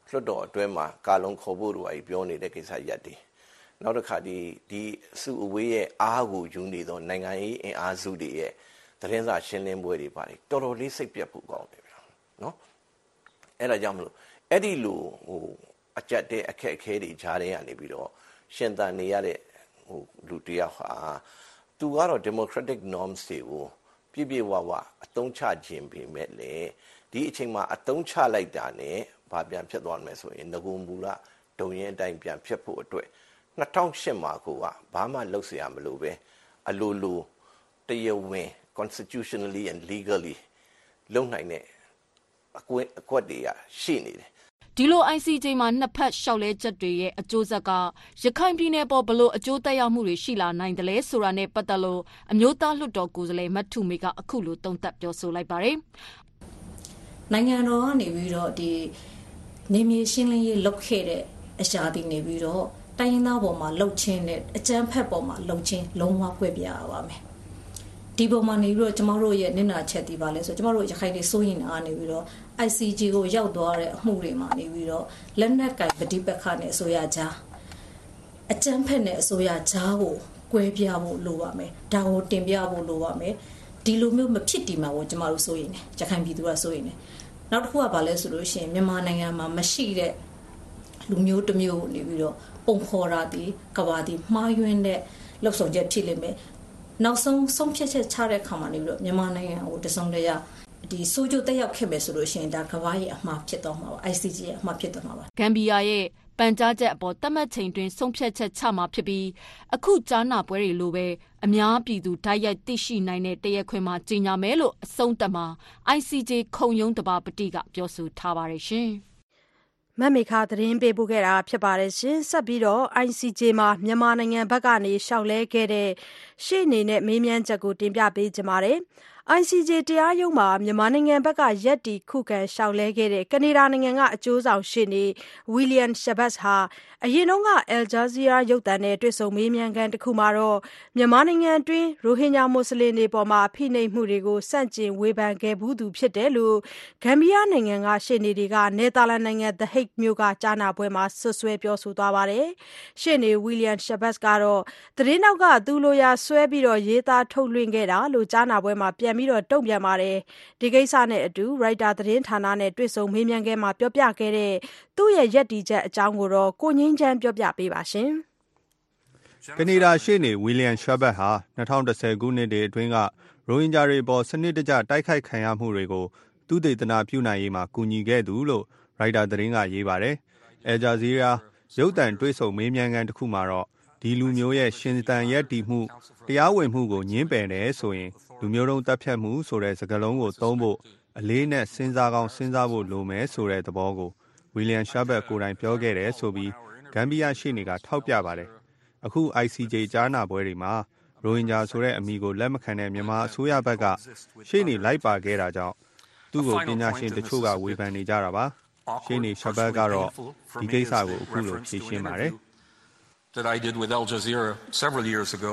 လွတ်တော်အတွင်းမှာကာလုံခေါ်ဖို့တို့အပြောနေတဲ့ကိစ္စရက်တည်နောက်တစ်ခါဒီဒီစုအဝေးရဲ့အားကိုယူနေသောနိုင်ငံရေးအင်အားစုတွေရဲ့သတင်းစာရှင်းလင်းပွဲတွေပါတယ်တော်တော်လေးစိတ်ပြတ်ဖို့ကောင်းတယ်ဗျာနော်အဲ့ဒါကြောင့်မလို့အဲ့ဒီလိုဟိုအကြက်တဲ့အခက်အခဲတွေကြားထဲကနေပြီးတော့ရှင်သန်နေရတဲ့ဟိုလူတယောက်ဟာသူကတော့ democratic norms တွေကိုပြည့်ပြည့်ဝဝအသုံးချခြင်းပေမဲ့လေဒီအချိန်မှာအသုံးချလိုက်တာနဲ့ဘာပြန်ဖြစ်သွားမယ်ဆိုရင်ငကုံမူလဒုံရင်အတိုင်းပြန်ဖြစ်ဖို့အတွက်၂၀၀၈မှာကိုကဘာမှလုပ်เสียမလို့ပဲအလိုလိုတရားဝင် constitutionally and legally လုပ်နိုင်တဲ့အကွက်အကွက်တွေကရှိနေတယ်ဒီလို I C J မှာနှစ်ဖက်ရှောက်လဲချက်တွေရဲ့အကျိုးဆက်ကရခိုင်ပြည်နယ်ပေါ်ဘလို့အကျိုးသက်ရောက်မှုတွေရှိလာနိုင်တယ်လဲဆိုတာနဲ့ပတ်သက်လို့အမျိုးသားလွှတ်တော်ကိုယ်စားလှယ်မထုမေကအခုလိုသုံးသပ်ပြောဆိုလိုက်ပါတယ်နိုင်ငံတော်ကနေပြီးတော့ဒီနေမြေရှင်းလင်းရေးလုပ်ခဲ့တဲ့အရာတွေနေပြီးတော့တိုင်းရင်းသားပေါ်မှာလှုပ်ချင်းနဲ့အကြမ်းဖက်ပေါ်မှာလှုပ်ချင်းလုံးဝကွဲပြားပါမယ်ဒီပုံမှာနေပြီးတော့ကျမတို့ရဲ့နင့်နာချက်တီးပါလဲဆိုကျမတို့ရခိုင်တွေစိုးရင်အားနေပြီးတော့ I C J ကိုရောက်သွားတဲ့အမှုတွေမှာနေပြီးတော့လက်နက်ကင်ပဋိပက္ခနဲ့အစိုးရကြားအကြမ်းဖက်နဲ့အစိုးရကြားကိုကွဲပြားဖို့လိုပါမယ်ဒါကိုတင်ပြဖို့လိုပါမယ်ဒီလိုမျိုးမဖြစ်တည်မှာကိုကျမတို့စိုးရင်တယ်ရခိုင်ပြည်သူကစိုးရင်တယ်နောက်တစ်ခုကဘာလဲဆိုလို့ရှိရင်မြန်မာနိုင်ငံမှာမရှိတဲ့လူမျိုးတစ်မျိုးနေပြီးတော့ပုံခေါ်တာဒီကဘာဒီမှားယွင်းတဲ့လှုပ်ဆောင်ချက်ဖြစ်လိမ့်မယ်နောက်ဆုံးဆုံးဖြတ်ချက်ချတဲ့အခါမှာနေပြီးတော့မြန်မာနိုင်ငံကိုတစုံတရာဒီစိုးကျိုးတက်ရောက်ခဲ့မယ်ဆိုလို့ရှိရင်ဒါကဘာရဲ့အမှားဖြစ်တော့မှာပါ I C J ရဲ့အမှားဖြစ်တော့မှာပါဂမ်ဘီယာရဲ့ပန်ကြားချက်အပေါ်တတ်မှတ်ချိန်တွင်ဆုံးဖြတ်ချက်ချမှာဖြစ်ပြီးအခုကြားနာပွဲတွေလိုပဲအများပြည်သူဓာတ်ရိုက်သိရှိနိုင်တဲ့တရားခွင်မှာကြီးညာမယ်လို့အဆုံးသတ်မှာ I C J ခုံရုံးတပါပတိကပြောဆိုထားပါတယ်ရှင်မမေခသတင်းပေးပို့ခဲ့တာဖြစ်ပါတယ်ရှင်ဆက်ပြီးတော့ I C J မှာမြန်မာနိုင်ငံဘက်ကနေရှောက်လဲခဲ့တဲ့ရှေ့နေနဲ့မေးမြန်းချက်ကိုတင်ပြပေးကြပါမယ်I C J တရားရုံးမှာမြန်မာနိုင်ငံဘက်ကရက်တီခုခံရှောက်လဲခဲ့တဲ့ကနေဒါနိုင်ငံကအကျိုးဆောင်ရှေ့နေ William Schabas ဟာအရင်တုန်းက Al Jazeera ရုပ်သံနဲ့တွေ့ဆုံမေးမြန်းခန်းတစ်ခုမှာတော့မြန်မာနိုင်ငံတွင်းရိုဟင်ဂျာမွတ်စလင်တွေပေါ်မှာဖိနှိပ်မှုတွေကိုစန့်ကျင်ဝေဖန်ခဲ့ဘူးသူဖြစ်တယ်လို့ဂမ်ဘီယာနိုင်ငံကရှေ့နေတွေကနယ်သာလန်နိုင်ငံ The Hague မြို့ကကြားနာပွဲမှာဆွဆွဲပြောဆိုသွားပါတယ်။ရှေ့နေ William Schabas ကတော့သတင်းနောက်ကသူ့လိုရာဆွဲပြီးတော့ရေးသားထုတ်လွှင့်ခဲ့တာလို့ကြားနာပွဲမှာပြန်ပြီးတော့တုံ့ပြန်ပါတယ်ဒီကိစ္စနဲ့အတူ Reuters သတင်းဌာနနဲ့တွေ့ဆုံမေးမြန်းခဲ့မှာပြောပြခဲ့တဲ့သူ့ရဲ့ရက်တီချက်အကြောင်းကိုတော့ကိုငင်းချမ်းပြောပြပေးပါရှင်ကနေဒါရှေ့နေ William Schabas ဟာ၂၀၁၀ခုနှစ်အတွင်းကရိုဟင်ဂျာတွေပေါ်စနစ်တကျတိုက်ခိုက်ခံရမှုတွေကိုသူတေသနာပြုနိုင်ရေးမှာကူညီခဲ့သူလို့ Reuters သတင်းကရေးပါတယ်။ Al Jazeera ရုပ်သံတွေ့ဆုံမေးမြန်းခန်းတစ်ခုမှာတော့ဒီလူမျိုးရဲ့ရှင်သန်ရက်တီမှုတရားဝင်မှုကိုညှင်းပယ်တယ်ဆိုရင်လူမျိုးတုံးတပ်ဖြတ်မှုဆိုတဲ့စကားလုံးကိုသုံးဖို့အလေးနဲ့စဉ်းစားကောင်းစဉ်းစားဖို့လိုမယ်ဆိုတဲ့သဘောကို William Schabas ကိုယ်တိုင်ပြောခဲ့တယ်ဆိုပြီးဂမ်ဘီယာရှေ့နေကထောက်ပြပါတယ်။အခု I C J ကြားနာပွဲတွေမှာရိုဟင်ဂျာဆိုတဲ့အမည်ကိုလက်မခံတဲ့မြန်မာအစိုးရဘက်ကရှေ့နေလိုက်ပါခဲ့တာကြောင့်သူ့ကိုပညာရှင်တချို့ကဝေဖန်နေကြတာပါ။ရှေ့နေ Schabas ကတော့ဒီကိစ္စကိုအခုလိုဖြေရှင်းပါတယ်။ that I did with Al Jazeera several years ago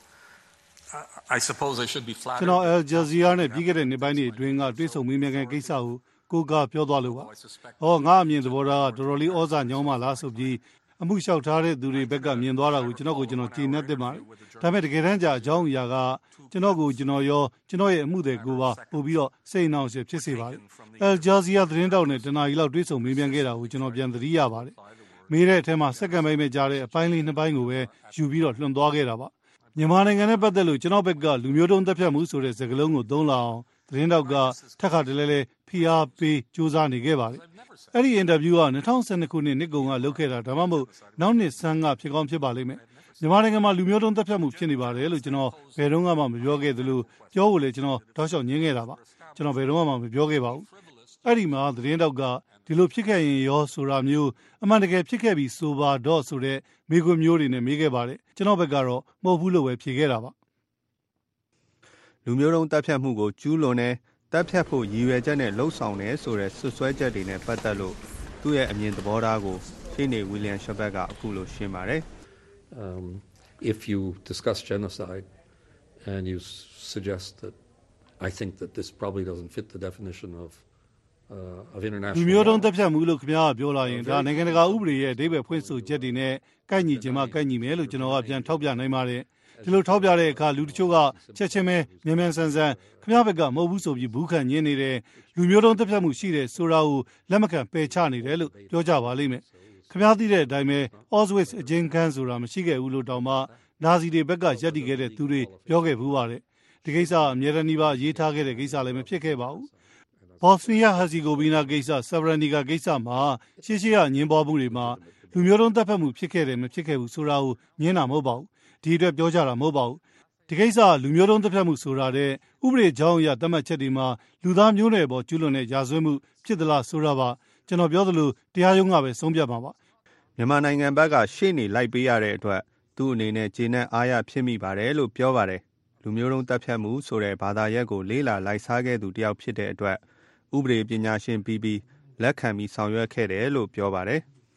I suppose I should be flat ကျွန်တော် Al Jazeera နဲ့ပြီးခဲ့တဲ့နှစ်ပိုင်းတွေအတွင်းကတွေ့ဆုံမေးမြန်းခန်းကိစ္စကိုကိုကပြောသွားလို့ပါ။ဟောငါအမြင်သဘောထားကတော်တော်လေးဩဇာညောင်းပါလားဆိုပြီးအမှုလျှောက်ထားတဲ့သူတွေဘက်ကမြင်သွားတာကိုကျွန်တော်ကိုကျွန်တော်ကြည်နပ်တဲ့ပါတယ်။ဒါပေမဲ့တကယ်တမ်းကျအကြောင်းအရာကကျွန်တော်ကိုကျွန်တော်ရောကျွန်တော်ရဲ့အမှုတွေကိုပါပို့ပြီးတော့စိတ်နှောင့်ယှက်ဖြစ်စေပါတယ်။ Al Jazeera သတင်းတောက်နဲ့တနားရီလောက်တွေ့ဆုံမေးမြန်းခဲ့တာကိုကျွန်တော်ပြန်သတိရပါတယ်။မေးတဲ့အထက်မှာစက္ကန့်ပိုင်းပဲကြားတဲ့အပိုင်းလေးနှစ်ပိုင်းကိုပဲယူပြီးတော့လွှင့်သွားခဲ့တာပါမြန်မာနိုင်ငံနဲ့ပတ်သက်လို့ကျွန်တော်ဘက်ကလူမျိုးတုံးတပ်ဖြတ်မှုဆိုတဲ့စကားလုံးကိုသုံးလာအောင်သတင်းတောက်ကထပ်ခါတလဲလဲဖိအားပေးစူးစမ်းနေခဲ့ပါတယ်အဲ့ဒီအင်တာဗျူးက၂၀၁၂ခုနှစ်နှစ်ကုန်ကလုပ်ခဲ့တာဒါမှမဟုတ်နောက်နှစ်ဆန်းကဖြစ်ကောင်းဖြစ်ပါလိမ့်မယ်မြန်မာနိုင်ငံမှာလူမျိုးတုံးတပ်ဖြတ်မှုဖြစ်နေပါတယ်လို့ကျွန်တော်ဘယ်တော့မှမပြောခဲ့သလိုပြောဖို့လေကျွန်တော်တောက်လျှောက်ညင်းခဲ့တာပါကျွန်တော်ဘယ်တော့မှမပြောခဲ့ပါဘူးအဲ့ဒီမှာသတင်းတောက်ကဒီလိုဖြစ်ခဲ့ရင်ရောဆိုတာမျိုးအမှန်တကယ်ဖြစ်ခဲ့ပြီးဆိုပါတော့ဆိုတဲ့မိကွန်းမျိုးတွေနဲ့မေးခဲ့ပါတယ်ကျွန်တော်ဘက်ကတော့မဟုတ်ဘူးလို့ပဲဖြေခဲ့တာပါလူမျိုးတုံးတပ်ဖြတ်မှုကိုကျူးလွန်တဲ့တပ်ဖြတ်ဖို့ရည်ရွယ်ချက်နဲ့လှုပ်ဆောင်တယ်ဆိုတဲ့ဆွဆွဲချက်တွေနဲ့ပတ်သက်လို့သူ့ရဲ့အမြင်သဘောထားကိုရှင်းနေ William Schabas ကအခုလိုရှင်းပါတယ် um if you discuss genocide and you suggest that I think that this probably doesn't fit the definition of လူမျိုးတုံးတက်ဖြတ်မှုလို့ခင်ဗျားပြောလာရင်ဒါနိုင်ငံတကာဥပဒေရဲ့အဓိပ္ပာယ်ဖွင့်ဆိုချက်တွေနဲ့ကိုက်ညီခြင်းမှကိုက်ညီမယ်လို့ကျွန်တော်ကပြန်ထောက်ပြနိုင်ပါတယ်ဒီလိုထောက်ပြတဲ့အခါလူတချို့ကချက်ချင်းပဲမြန်မြန်ဆန်ဆန်ခင်ဗျားဘက်ကမဟုတ်ဘူးဆိုပြီးဘူးခံညင်းနေတယ်လူမျိုးတုံးတက်ဖြတ်မှုရှိတယ်ဆိုတာကိုလက်မခံပယ်ချနေတယ်လို့ပြောကြပါလိမ့်မယ်ခင်ဗျားသိတဲ့အတိုင်းပဲ Auschwitz အကျဉ်းခန်းဆိုတာမရှိခဲ့ဘူးလို့တောင်မှနာဇီတွေဘက်ကရပ်တည်ခဲ့တဲ့သူတွေပြောခဲ့ဘူးပါတယ်ဒီကိစ္စအမြဲတမ်းနှိပါရေးထားခဲ့တဲ့ကိစ္စလည်းမဖြစ်ခဲ့ပါဘူးဘော့စနီးယားဟက်ဇီဂိုဗီနာကိစ္စဆဗရနီကာကိစ္စမှာရှေ့ရှေ့ကညှင်းပေါ်မှုတွေမှာလူမျိုးတုံးတပ်ဖက်မှုဖြစ်ခဲ့တယ်မဖြစ်ခဲ့ဘူးဆိုတာကိုညင်းတာမဟုတ်ပါဘူးဒီအတွက်ပြောကြတာမဟုတ်ပါဘူးဒီကိစ္စလူမျိုးတုံးတပ်ဖက်မှုဆိုတာတဲ့ဥပဒေကြောင်းအရသတ်မှတ်ချက်တွေမှာလူသားမျိုးနွယ်ပေါ်ကျူးလွန်တဲ့ရာဇဝတ်မှုဖြစ်သလားဆိုတာပါကျွန်တော်ပြောသလိုတရားရုံးကပဲဆုံးဖြတ်မှာပါမြန်မာနိုင်ငံဘက်ကရှေ့နေလိုက်ပေးရတဲ့အတွက်သူ့အနေနဲ့ဂျေနက်အားရဖြစ်မိပါတယ်လို့ပြောပါတယ်လူမျိုးတုံးတပ်ဖြတ်မှုဆိုတဲ့ဘာသာရပ်ကိုလေးလာလိုက်စားခဲ့သူတယောက်ဖြစ်တဲ့အတွက်ဥပဒေပညာရှင်ပြီးပြီးလက်ခံပြီးဆောင်ရွက်ခဲ့တယ်လို့ပြောပါတယ်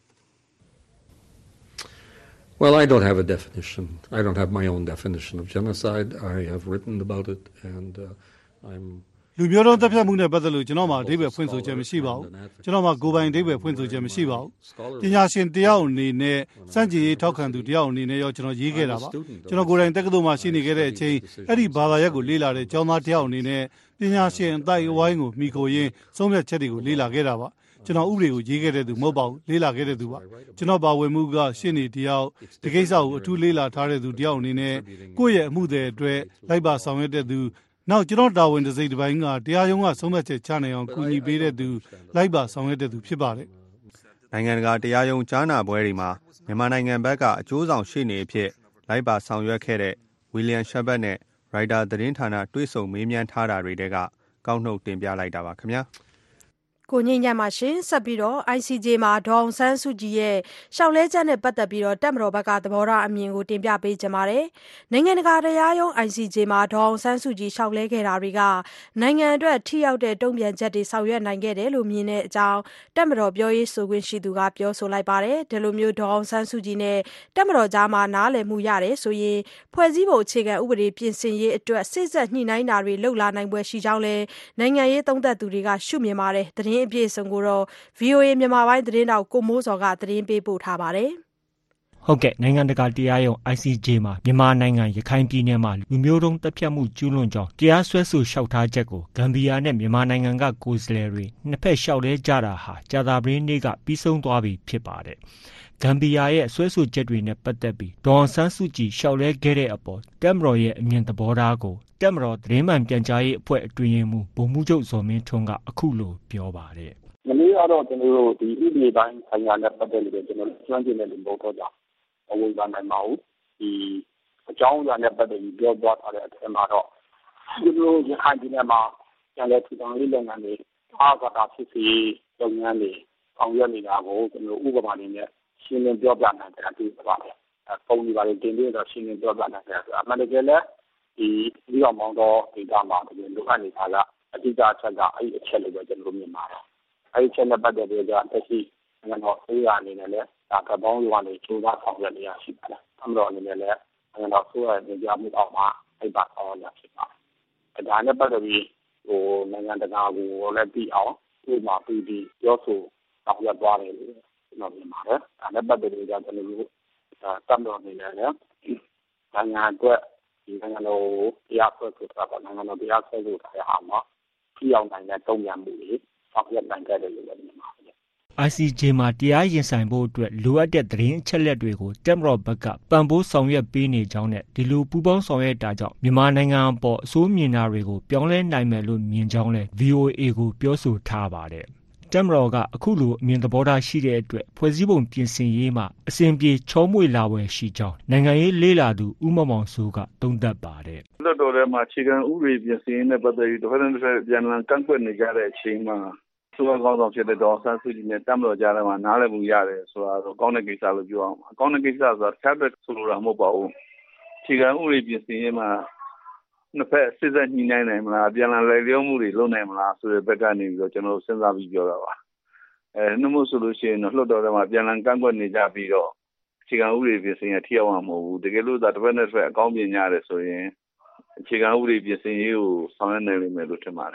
Well, I don't have a definition. I don't have my own definition of genocide. I have written about it and uh, I'm လူမျိုးတုံးတပ်ဖြတ်မှုနဲ့ပတ်သက်လို့ကျွန်တော်မှအဓိပ္ပာယ်ဖွင့်ဆိုချက်မရှိပါဘူးကျွန်တော်မှကိုယ်ပိုင်အဓိပ္ပာယ်ဖွင့်ဆိုချက်မရှိပါဘူးပညာရှင်တယောက်အနေနဲ့စန့်ကျင်ရေးထောက်ခံသူတယောက်အနေနဲ့ရောကျွန်တော်ရေးခဲ့တာပါကျွန်တော်ကိုယ်တိုင်တက္ကသိုလ်မှာရှိနေခဲ့တဲ့အချိန်အဲ့ဒီဘာသာရပ်ကိုလေ့လာတဲ့ကျောင်းသားတယောက်အနေနဲ့ပညာရှင်အတိုက်အဝိုင်းကိုမိခိုရင်းဆုံးဖြတ်ချက်တွေကိုလေ့လာခဲ့တာပါကျွန်တော်ဥပဒေကိုရေးခဲ့တဲ့သူမဟုတ်ပါဘူးလေ့လာခဲ့တဲ့သူပါကျွန်တော်ပါဝင်မှုကရှင်းနေတယောက်ဒီကိစ္စကိုအထူးလေ့လာထားတဲ့သူတယောက်အနေနဲ့ကိုယ့်ရဲ့အမှုတွေအတွက်လိုက်ပါဆောင်ရွက်တဲ့သူနောက်ကျွန်တော်တာဝန်တစ်စိတ်တစ်ပိုင်းကတရားရုံးကဆုံးဖြတ်ချက်ချနိုင်အောင်ကူညီပေးတဲ့သူလိုက်ပါဆောင်ရွက်တဲ့သူဖြစ်ပါတယ်နိုင်ငံတကာတရားရုံးကြားနာပွဲတွေမှာမြန်မာနိုင်ငံဘက်ကအကျိုးဆောင်ရှေ့နေအဖြစ်လိုက်ပါဆောင်ရွက်ခဲ့တဲ့ဝီလျံရှက်ဘတ်နဲ့ရိုက်တာသတင်းဌာနတွေ့ဆုံမေးမြန်းထားတာတွေတဲကကောက်နှုတ်တင်ပြလိုက်တာပါခင်ဗျာကိုငိမ့်ညံ့မှာရှင်ဆက်ပြီးတော့ I C J မှာဒေါအောင်ဆန်းစုကြည်ရဲ့ရှောက်လဲချက်နဲ့ပတ်သက်ပြီးတော့တပ်မတော်ဘက်ကသဘောထားအမြင်ကိုတင်ပြပေးကြပါတယ်။နိုင်ငံတကာတရားရုံး I C J မှာဒေါအောင်ဆန်းစုကြည်ရှောက်လဲခဲ့တာတွေကနိုင်ငံအတွက်ထိရောက်တဲ့တုံ့ပြန်ချက်တွေဆောင်ရွက်နိုင်ခဲ့တယ်လို့မြင်တဲ့အကြောင်းတပ်မတော်ပြောရေးဆိုခွင့်ရှိသူကပြောဆိုလိုက်ပါတယ်။ဒီလိုမျိုးဒေါအောင်ဆန်းစုကြည်နဲ့တပ်မတော်ကြားမှာနားလည်မှုရတယ်ဆိုရင်ဖွဲ့စည်းပုံအခြေခံဥပဒေပြင်ဆင်ရေးအတွက်စစ်ဆက်ညှိနှိုင်းတာတွေလှုပ်လာနိုင်ပွဲရှိကြောင်းလဲနိုင်ငံရေးသုံးသပ်သူတွေကရှုမြင်ပါတယ်။သတင်းအပြည့်အစုံကိုတော့ V O A မြန်မာပိုင်းသတင်းတောက်ကိုမိုးစော်ကသတင်းပေးပို့ထားပါတယ်။ဟုတ်ကဲ့နိုင်ငံတကာတရားရုံး I C J မှာမြန်မာနိုင်ငံရခိုင်ပြည်နယ်မှာလူမျိုးတုံးတပ်ဖြတ်မှုကျူးလွန်ကြောင်းတရားစွဲဆိုလျှောက်ထားချက်ကိုဂမ်ဘီယာနဲ့မြန်မာနိုင်ငံကကိုယ်စားလှယ်တွေနှစ်ဖက်လျှောက်လဲကြတာဟာကြာသပတေးနေ့ကပြီးဆုံးသွားပြီဖြစ်ပါတယ်။ဂမ်ဘီယာရဲ့ဆွဲဆိုချက်တွေနဲ့ပတ်သက်ပြီးဒေါ်အောင်ဆန်းစုကြည်လျှောက်လဲခဲ့တဲ့အပေါ်တပ်မတော်ရဲ့အမြင်သဘောထားကိုတပ်မတော်သတင်းမှန်ပြန်ကြားရေးအဖွဲ့အတွင်းရေးမှူးဗိုလ်မှူးချုပ်ဇော်မင်းထွန်းကအခုလိုပြောပါတယ်။မနေ့ကတော့ကျွန်တော်တို့ဒီဥပဒေတိုင်းဆိုင်ရာနဲ့ပတ်သက်လို့ကျွန်တော်တို့ကျွမ်းကျင်တဲ့လူမျိုးတော့ကြောင့်အဝေးပါနိုင်ပါဘူးဒီအကြောင်းအရာနဲ့ပတ်သက်ပြီးပြောသွားထားတဲ့အထက်မှာတော့ဒီလိုရခိုင်ပြည်နယ်မှာကျန်တဲ့ထူထောင်ရေးလုပ်ငန်းတွေအားကတာဖြစ်စီလုပ်ငန်းတွေအောင်ရနေတာကိုကျွန်တော်ဥပမာတွေနဲ့ရှင်းလင်းပြောပြနိုင်တဲ့အတူပါတယ်။ပုံတွေပါတင်ပြီးတော့ရှင်းလင်းပြောပြနိုင်တယ်ဆိုအမှန်တကယ်လည်းဒီဒီအောင်မောင်းတော့ဒေတာမှာဒီလိုအပ်နေတာကအတိအကျအချက်ကအဲ့အချက်လေးပဲကျွန်တော်မြင်ပါတယ်။အဲ့ဒီချက်နဲ့ပတ်သက်ပြီးတော့တက်ရှိနိုင်ငံတော်အစိုးရအနေနဲ့လည်းဒါကပေါင်းယူကနေချိုးသားဆောင်ရွက်နေရရှိပါတယ်။အမှန်တော်အနေနဲ့လည်းနိုင်ငံတော်အစိုးရရဲ့ညွှန်ကြားမှုအောက်မှာအဲ့ပါဆောင်ရွက်ရရှိပါတယ်။ဒါနဲ့ပတ်သက်ပြီးဟိုနိုင်ငံတကာကိုလည်းပြီးအောင်ဒီမှာပြီးပြီးပြောဆိုဆောင်ရွက်သွားတယ်လို့ကျွန်တော်မြင်ပါတယ်။ဒါနဲ့ပတ်သက်ပြီးတော့ကျွန်တော်တို့တပ်တော်အနေနဲ့လည်းနိုင်ငံအတွက်ဒီနိုင်ငံတော်တရားစွဲဆိုတာကနိုင်ငံတော်တရားစွဲဆိုတာအားမှာပြီးအောင်နိုင်တဲ့တုံ့ပြန်မှုတွေဆောင်ရွက်နိုင်ကြတယ်လို့လည်းမြင်ပါတယ် I C J မှာတရားရင်ဆိုင်ဖို့အတွက်လိုအပ်တဲ့သတင်းအချက်အလက်တွေကိုတပ်မတော်ဘက်ကပံ့ပိုးဆောင်ရွက်ပေးနေကြောင်းနဲ့ဒီလိုပူးပေါင်းဆောင်ရွက်တာကြောင့်မြန်မာနိုင်ငံအပေါ်အဆိုးမြင်တာတွေကိုပြောင်းလဲနိုင်မယ်လို့မြင်ကြောင်းလည်း V O A ကိုပြောဆိုထားပါတယ်။တပ်မတော်ကအခုလိုအမြင်သဘောထားရှိတဲ့အတွက်ဖွဲ့စည်းပုံပြင်ဆင်ရေးမှာအစဉ်ပြေချောမွေ့လာွယ်ရှိကြောင်းနိုင်ငံရေးလေးလာသူဦးမောင်မောင်စိုးကသုံးသပ်ပါတယ်။လွှတ်တော်ထဲမှာအခြေခံဥပဒေပြင်ဆင်ရေးနဲ့ပတ်သက်ပြီးတစ်ဖက်တစ်ဖက်ပြန်လည်ကန့်ကွက်နေကြတဲ့အချိန်မှာဆိုတော့ကောင်းဆောင်ဖြစ်တဲ့ဒေါ်ဆန်းစုကြည်နဲ့တပ်မတော်ကြားထဲမှာနားလည်မှုရတယ်ဆိုတာတော့ကောင်းတဲ့ကိစ္စလို့ပြောအောင်။ကောင်းတဲ့ကိစ္စဆိုတာတစ်ခါတည်းဆိုလိုတာမဟုတ်ပါဘူး။အခြေခံဥပဒေပြင်ဆင်ရေးမှာနှစ်ဖက်စစ်ဆက်ညှိနှိုင်းနိုင်မလားပြန်လည်လိုက်လျောမှုတွေလုပ်နိုင်မလားဆိုတဲ့ဘက်ကနေပြီးတော့ကျွန်တော်စဉ်းစားပြီးပြောတာပါ။အဲနှမို့ဆိုလို့ရှိရင်တော့လွှတ်တော်ထဲမှာပြန်လည်ကန့်ကွက်နေကြပြီးတော့အခြေခံဥပဒေပြင်ဆင်ရေးထိရောက်မှာမဟုတ်ဘူး။တကယ်လို့သာတစ်ဖက်နဲ့တစ်ဖက်အကောင်းမြင်ကြတယ်ဆိုရင်အခြေခံဥပဒေပြင်ဆင်ရေးကိုဆောင်ရွက်နိုင်လိမ့်မယ်လို့ထင်ပါတယ်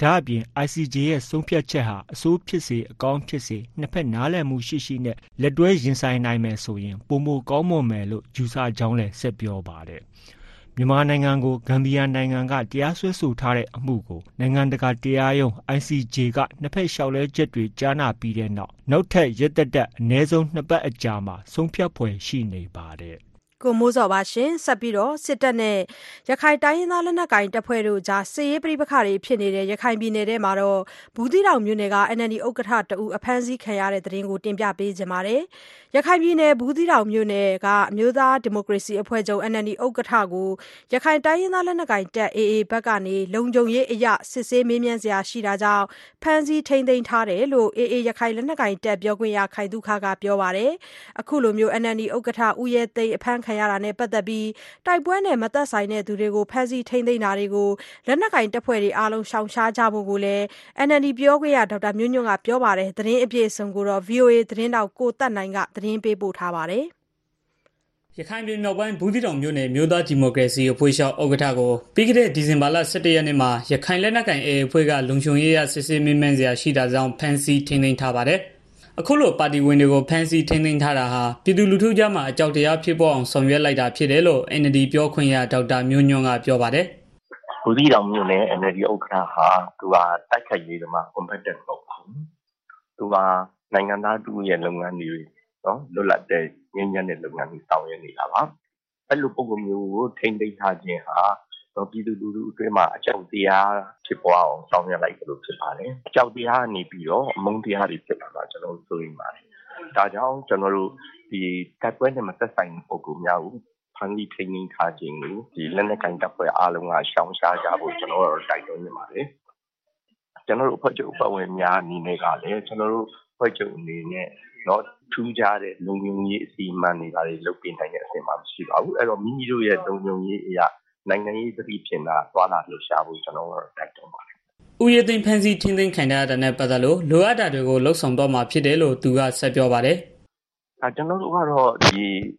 ဒါအပြင် I C J ရဲ့ဆုံးဖြတ်ချက်ဟာအဆိုးဖြစ်စေအကောင်းဖြစ်စေနှစ်ဖက်နားလည်မှုရှိရှိနဲ့လက်တွဲရင်ဆိုင်နိုင်မယ်ဆိုရင်ပိုမိုကောင်းမွန်မယ်လို့ယူဆကြောင်းလည်းဆက်ပြောပါတယ်မြန်မာနိုင်ငံကိုဂမ်ဘီယာနိုင်ငံကတရားစွဲဆိုထားတဲ့အမှုကိုနိုင်ငံတကာတရားရုံး I C J ကနှစ်ဖက်လျှောက်လဲချက်တွေကြားနာပြီးတဲ့နောက်နောက်ထပ်ရက်သက်သက်အနည်းဆုံးနှစ်ပတ်အကြာမှာဆုံးဖြတ်ဖွယ်ရှိနေပါတယ်ကိုမိုးစောပါရှင်ဆက်ပြီးတော့စစ်တပ်နဲ့ရခိုင်တိုင်းရင်းသားလက်နက်ကိုင်တပ်ဖွဲ့တို့ကြားစစ်ရေးပဋိပက္ခတွေဖြစ်နေတဲ့ရခိုင်ပြည်နယ်ထဲမှာတော့ဘူးသီးတောင်မြို့နယ်က N L D ဥက္ကဋ္ဌတဦးအဖမ်းဆီးခံရတဲ့သတင်းကိုတင်ပြပေးကြပါမယ်ရခိုင်ပြည်နယ်ဘူးသီးတောင်မြို့နယ်ကအမျိုးသားဒီမိုကရေစီအဖွဲ့ချုပ် N L D ဥက္ကဋ္ဌကိုရခိုင်တိုင်းရင်းသားလက်နက်ကိုင်တပ် A A ဘက်ကနေလုံခြုံရေးအရစစ်ဆေးမေးမြန်းစရာရှိတာကြောင့်ဖမ်းဆီးထိန်းသိမ်းထားတယ်လို့ A A ရခိုင်လက်နက်ကိုင်တပ်ပြောခွင့်ရခိုင်သုခကပြောပါတယ်အခုလိုမျိုး N L D ဥက္ကဋ္ဌဦးရဲသိန်းအဖမ်းခံရတာနဲ့ပတ်သက်ပြီးတိုက်ပွဲနဲ့မသက်ဆိုင်တဲ့သူတွေကိုဖမ်းဆီးထိန်းသိမ်းတာတွေကိုလက်နက်ကင်တပ်ဖွဲ့တွေအားလုံးရှောင်ရှားကြဖို့ကိုလည်း N L D ပြောခွင့်ရဒေါက်တာမျိုးညွန့်ကပြောပါတယ်သတင်းအပြည့်အစုံကိုတော့ V O A သတင်းတောက်ကိုတက်နိုင်ကသတင်းပေးပို့ထားပါတယ်ရခိုင်ပြည်မြောက်ပိုင်းဘူးသီးတောင်မြို့နယ်မြို့သားဒီမိုကရေစီအဖွဲ့ချုပ်ဥက္ကဋ္ဌကိုပြီးခဲ့တဲ့ဒီဇင်ဘာလဆယ့်တရက်နေ့မှာရခိုင်လက်နက်ကိုင် A A အဖွဲ့ကလုံခြုံရေးရစစ်ဆေးမေးမြန်းစရာရှိတာကြောင့်ဖမ်းဆီးထိန်းသိမ်းထားပါတယ်အခုလိုပါတီဝင်တွေကိုဖမ်းဆီးထိန်းသိမ်းထားတာဟာပြည်သူလူထုကြားမှာအကြောက်တရားဖြစ်ပေါ်အောင်ဆောင်ရွက်လိုက်တာဖြစ်တယ်လို့ N L D ပြောခွင့်ရဒေါက်တာမျိုးညွန့်ကပြောပါတယ်။ဘူးသီးတောင်မြို့နယ် N L D ဥက္ကဋ္ဌဟာသူကတိုက်ခိုက်ရေးမှာ competent မဟုတ်ဘူး။သူကနိုင်ငံသားတူရဲ့လုပ်ငန်းတွေနော်လွတ်လပ်တဲ့ငြိမ်းချမ်းတဲ့လုပ်ငန်းတွေဆောင်ရွက်နေတာပါ။အဲ့လိုပုံစံမျိုးကိုထိန်းသိမ်းထားခြင်းဟာတော့ပြည်သူလူထုအတွင်းမှာအကြောက်တရားဖြစ်ပေါ်အောင်ဆောင်ရွက်လိုက်လို့ဖြစ်ပါတယ်။အကြောက်တရားနေပြီးတော့အမုန်းတရားတွေဖြစ်လာတာကျွန်တော်တို့ဆိုရင်ပါတယ်။ဒါကြောင့်ကျွန်တော်တို့ဒီတပ်ပွဲနဲ့မသက်ဆိုင်တဲ့ပုံကူများကိုဖန်တီးထိန်းသိမ်းထားခြင်းကိုဒီလက်နက်ကိုင်တပ်ဖွဲ့အားလုံးကရှောင်ရှားကြဖို့ကျွန်တော်တို့တိုက်တွန်းနေပါတယ်။ကျွန်တော်တို့အဖွဲ့ချုပ်အဖွဲ့ဝင်များအနေနဲ့ကလည်းကျွန်တော်တို့အဖွဲ့ချုပ်အနေနဲ့တော့ထူးခြားတဲ့လုံခြုံရေးအစီအမံတွေပါလေလုပ်ပေးနိုင်တဲ့အဆင့်မှမရှိပါဘူး။အဲ့တော့မိမိတို့ရဲ့လုံခြုံရေးအရာနိုင်ငံရေးသတိဖြစ်တာသွားလာလှုပ်ရှားဖို့ကျွန်တော်တို့တိုက်တွန်းပါတယ်။ဦးရဲသိန်းဖန်စီထင်းသိန်းခံရတဲ့နဲ့ပတ်သက်လို့လိုအပ်တာတွေကိုလှုပ်ဆောင်တော့မှာဖြစ်တယ်လို့သူကဆက်ပြောပါတယ်။အဲကျွန်တော်တို့ကတော့ဒီ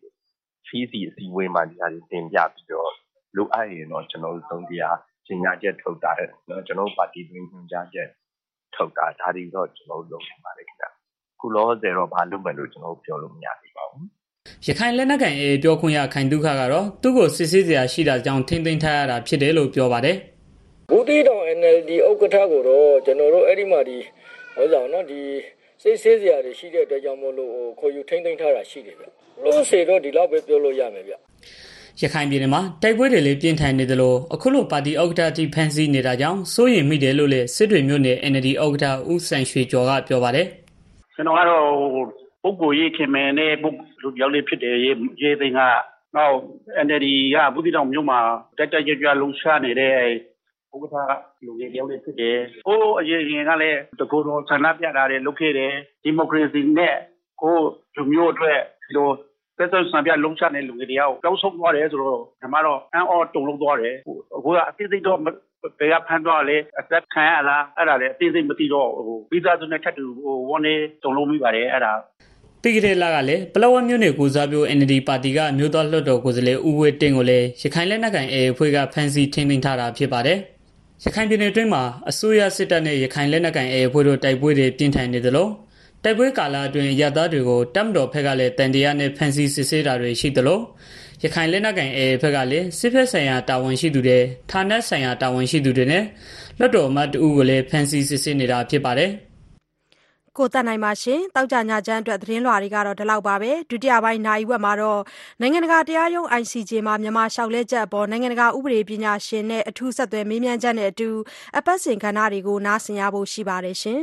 C C အစည်းအဝေးမှာဒီဟာတွေတင်ပြပြီးတော့လိုအပ်ရင်တော့ကျွန်တော်တို့သုံးတရားရှင်းပြချက်ထုတ်တာနော်ကျွန်တော်တို့ပါတီတွင်းညွှန်ကြားချက်ထုတ်တာဒါတွေတော့ကျွန်တော်တို့လုပ်နေပါတယ်ခင်ဗျ။ခုလောဆယ်တော့ဘာလုပ်မယ်လို့ကျွန်တော်တို့ပြောလို့မရသေးပါဘူး။ရခိုင်လက်နက်ကိုင် A A ပြောခွင့်ရခိုင်ဒုက္ခကတော့သူ့ကိုစစ်ဆေးစရာရှိတာကြောင့်ထိမ့်သိမ်းထားရတာဖြစ်တယ်လို့ပြောပါတယ်။ဘူးတီတောင် N L D ဥက္ကဋ္ဌကိုတော့ကျွန်တော်တို့အဲ့ဒီမှာဒီဟောဆောင်နော်ဒီစစ်ဆေးစရာတွေရှိတဲ့အတွက်ကြောင့်မို့လို့ခေါ်ယူထိမ့်သိမ်းထားတာရှိတယ်ဗျ။လို့စေတော့ဒီလောက်ပဲပြောလို့ရမယ်ဗျ။ရခိုင်ပြည်နယ်မှာတိုက်ပွဲတွေလေးပြင်းထန်နေတယ်လို့အခုလိုပါတီဥက္ကဋ္ဌတိဖန်စီနေတာကြောင့်စိုးရိမ်မိတယ်လို့လည်းစစ်တွေမြို့နယ် N L D ဥက္ကဋ္ဌဦးစံရွှေကျော်ကပြောပါတယ်။ကျွန်တော်ကတော့ပုဂ္ဂိုလ်ရေးခင်မင်းနဲ့ပုဂ္ဂိုလ်လူပြောင်းလေးဖြစ်တယ်ရေးရေးသိန်းကနောက် N L D ကဘူးတီတောင်မြို့မှာတက်တက်ကြွကြွလုံရှားနေတဲ့ဥက္ကဋ္ဌလူကြီးပြောင်းလေးဖြစ်တယ်။ဟိုအရင်ကလည်းတကူတော်ဆန္ဒပြတာတွေလုပ်ခဲ့တယ်ဒီမိုကရေစီနဲ့ဟိုလူမျိုးအတွက်ဒီလိုသက်သက်ဆန္ဒပြလုံရှားနေလူတွေရောက်တောင်းဆုံးသွားတယ်ဆိုတော့ဒီမှာတော့အန်အော်တုံလုံးသွားတယ်ဟိုကအသေးစိတ်တော့ဘယ်ကဖမ်းသွားလဲအသက်ခံရလားအဲ့ဒါလည်းအသေးစိတ်မသိတော့ဟိုဗီဇာစုနဲ့ထပ်တူဟိုဝန်နေတုံလုံးမိပါတယ်အဲ့ဒါပြီးခဲ့တဲ့လကလည်းပလောဝမြို့နယ်ကိုစားပြု N L D ပါတီကမြို့သားလွှတ်တော်ကိုယ်စားလှယ်ဦးဝေတင်ကိုလည်းရခိုင်လက်နက်ကိုင် A A အဖွဲ့ကဖမ်းဆီးထိန်းသိမ်းထားတာဖြစ်ပါတယ်။ရခိုင်ပြည်နယ်အတွင်းမှာအစိုးရစစ်တပ်နဲ့ရခိုင်လက်နက်ကိုင် A A အဖွဲ့တို့တိုက်ပွဲတွေပြင်းထန်နေသလိုတိုက်ပွဲကာလအတွင်းရသားတွေကိုတပ်မတော်ဘက်ကလည်းတန်တရားနဲ့ဖမ်းဆီးစစ်ဆေးတာတွေရှိသလိုရခိုင်လက်နက်ကိုင် A A ဘက်ကလည်းစစ်ဖက်ဆိုင်ရာတာဝန်ရှိသူတွေဌာနဆိုင်ရာတာဝန်ရှိသူတွေနဲ့လွှတ်တော်အမတ်တဦးကိုလည်းဖမ်းဆီးစစ်ဆေးနေတာဖြစ်ပါတယ်။ကိုတက်နိုင်ပါရှင်တောက်ကြညချမ်းအတွက်သတင်းလွှာတွေကတော့ဒီလောက်ပါပဲဒုတိယပိုင်းနိုင်ဝက်မှာတော့နိုင်ငံတကာတရားရုံး I C J မှာမြန်မာလျှောက်လဲချက်အပေါ်နိုင်ငံတကာဥပဒေပညာရှင်နဲ့အထူးဆက်သွယ်မေးမြန်းချက်နဲ့အတူအပတ်စဉ်ကဏ္ဍတွေကိုနားဆင်ရဖို့ရှိပါတယ်ရှင်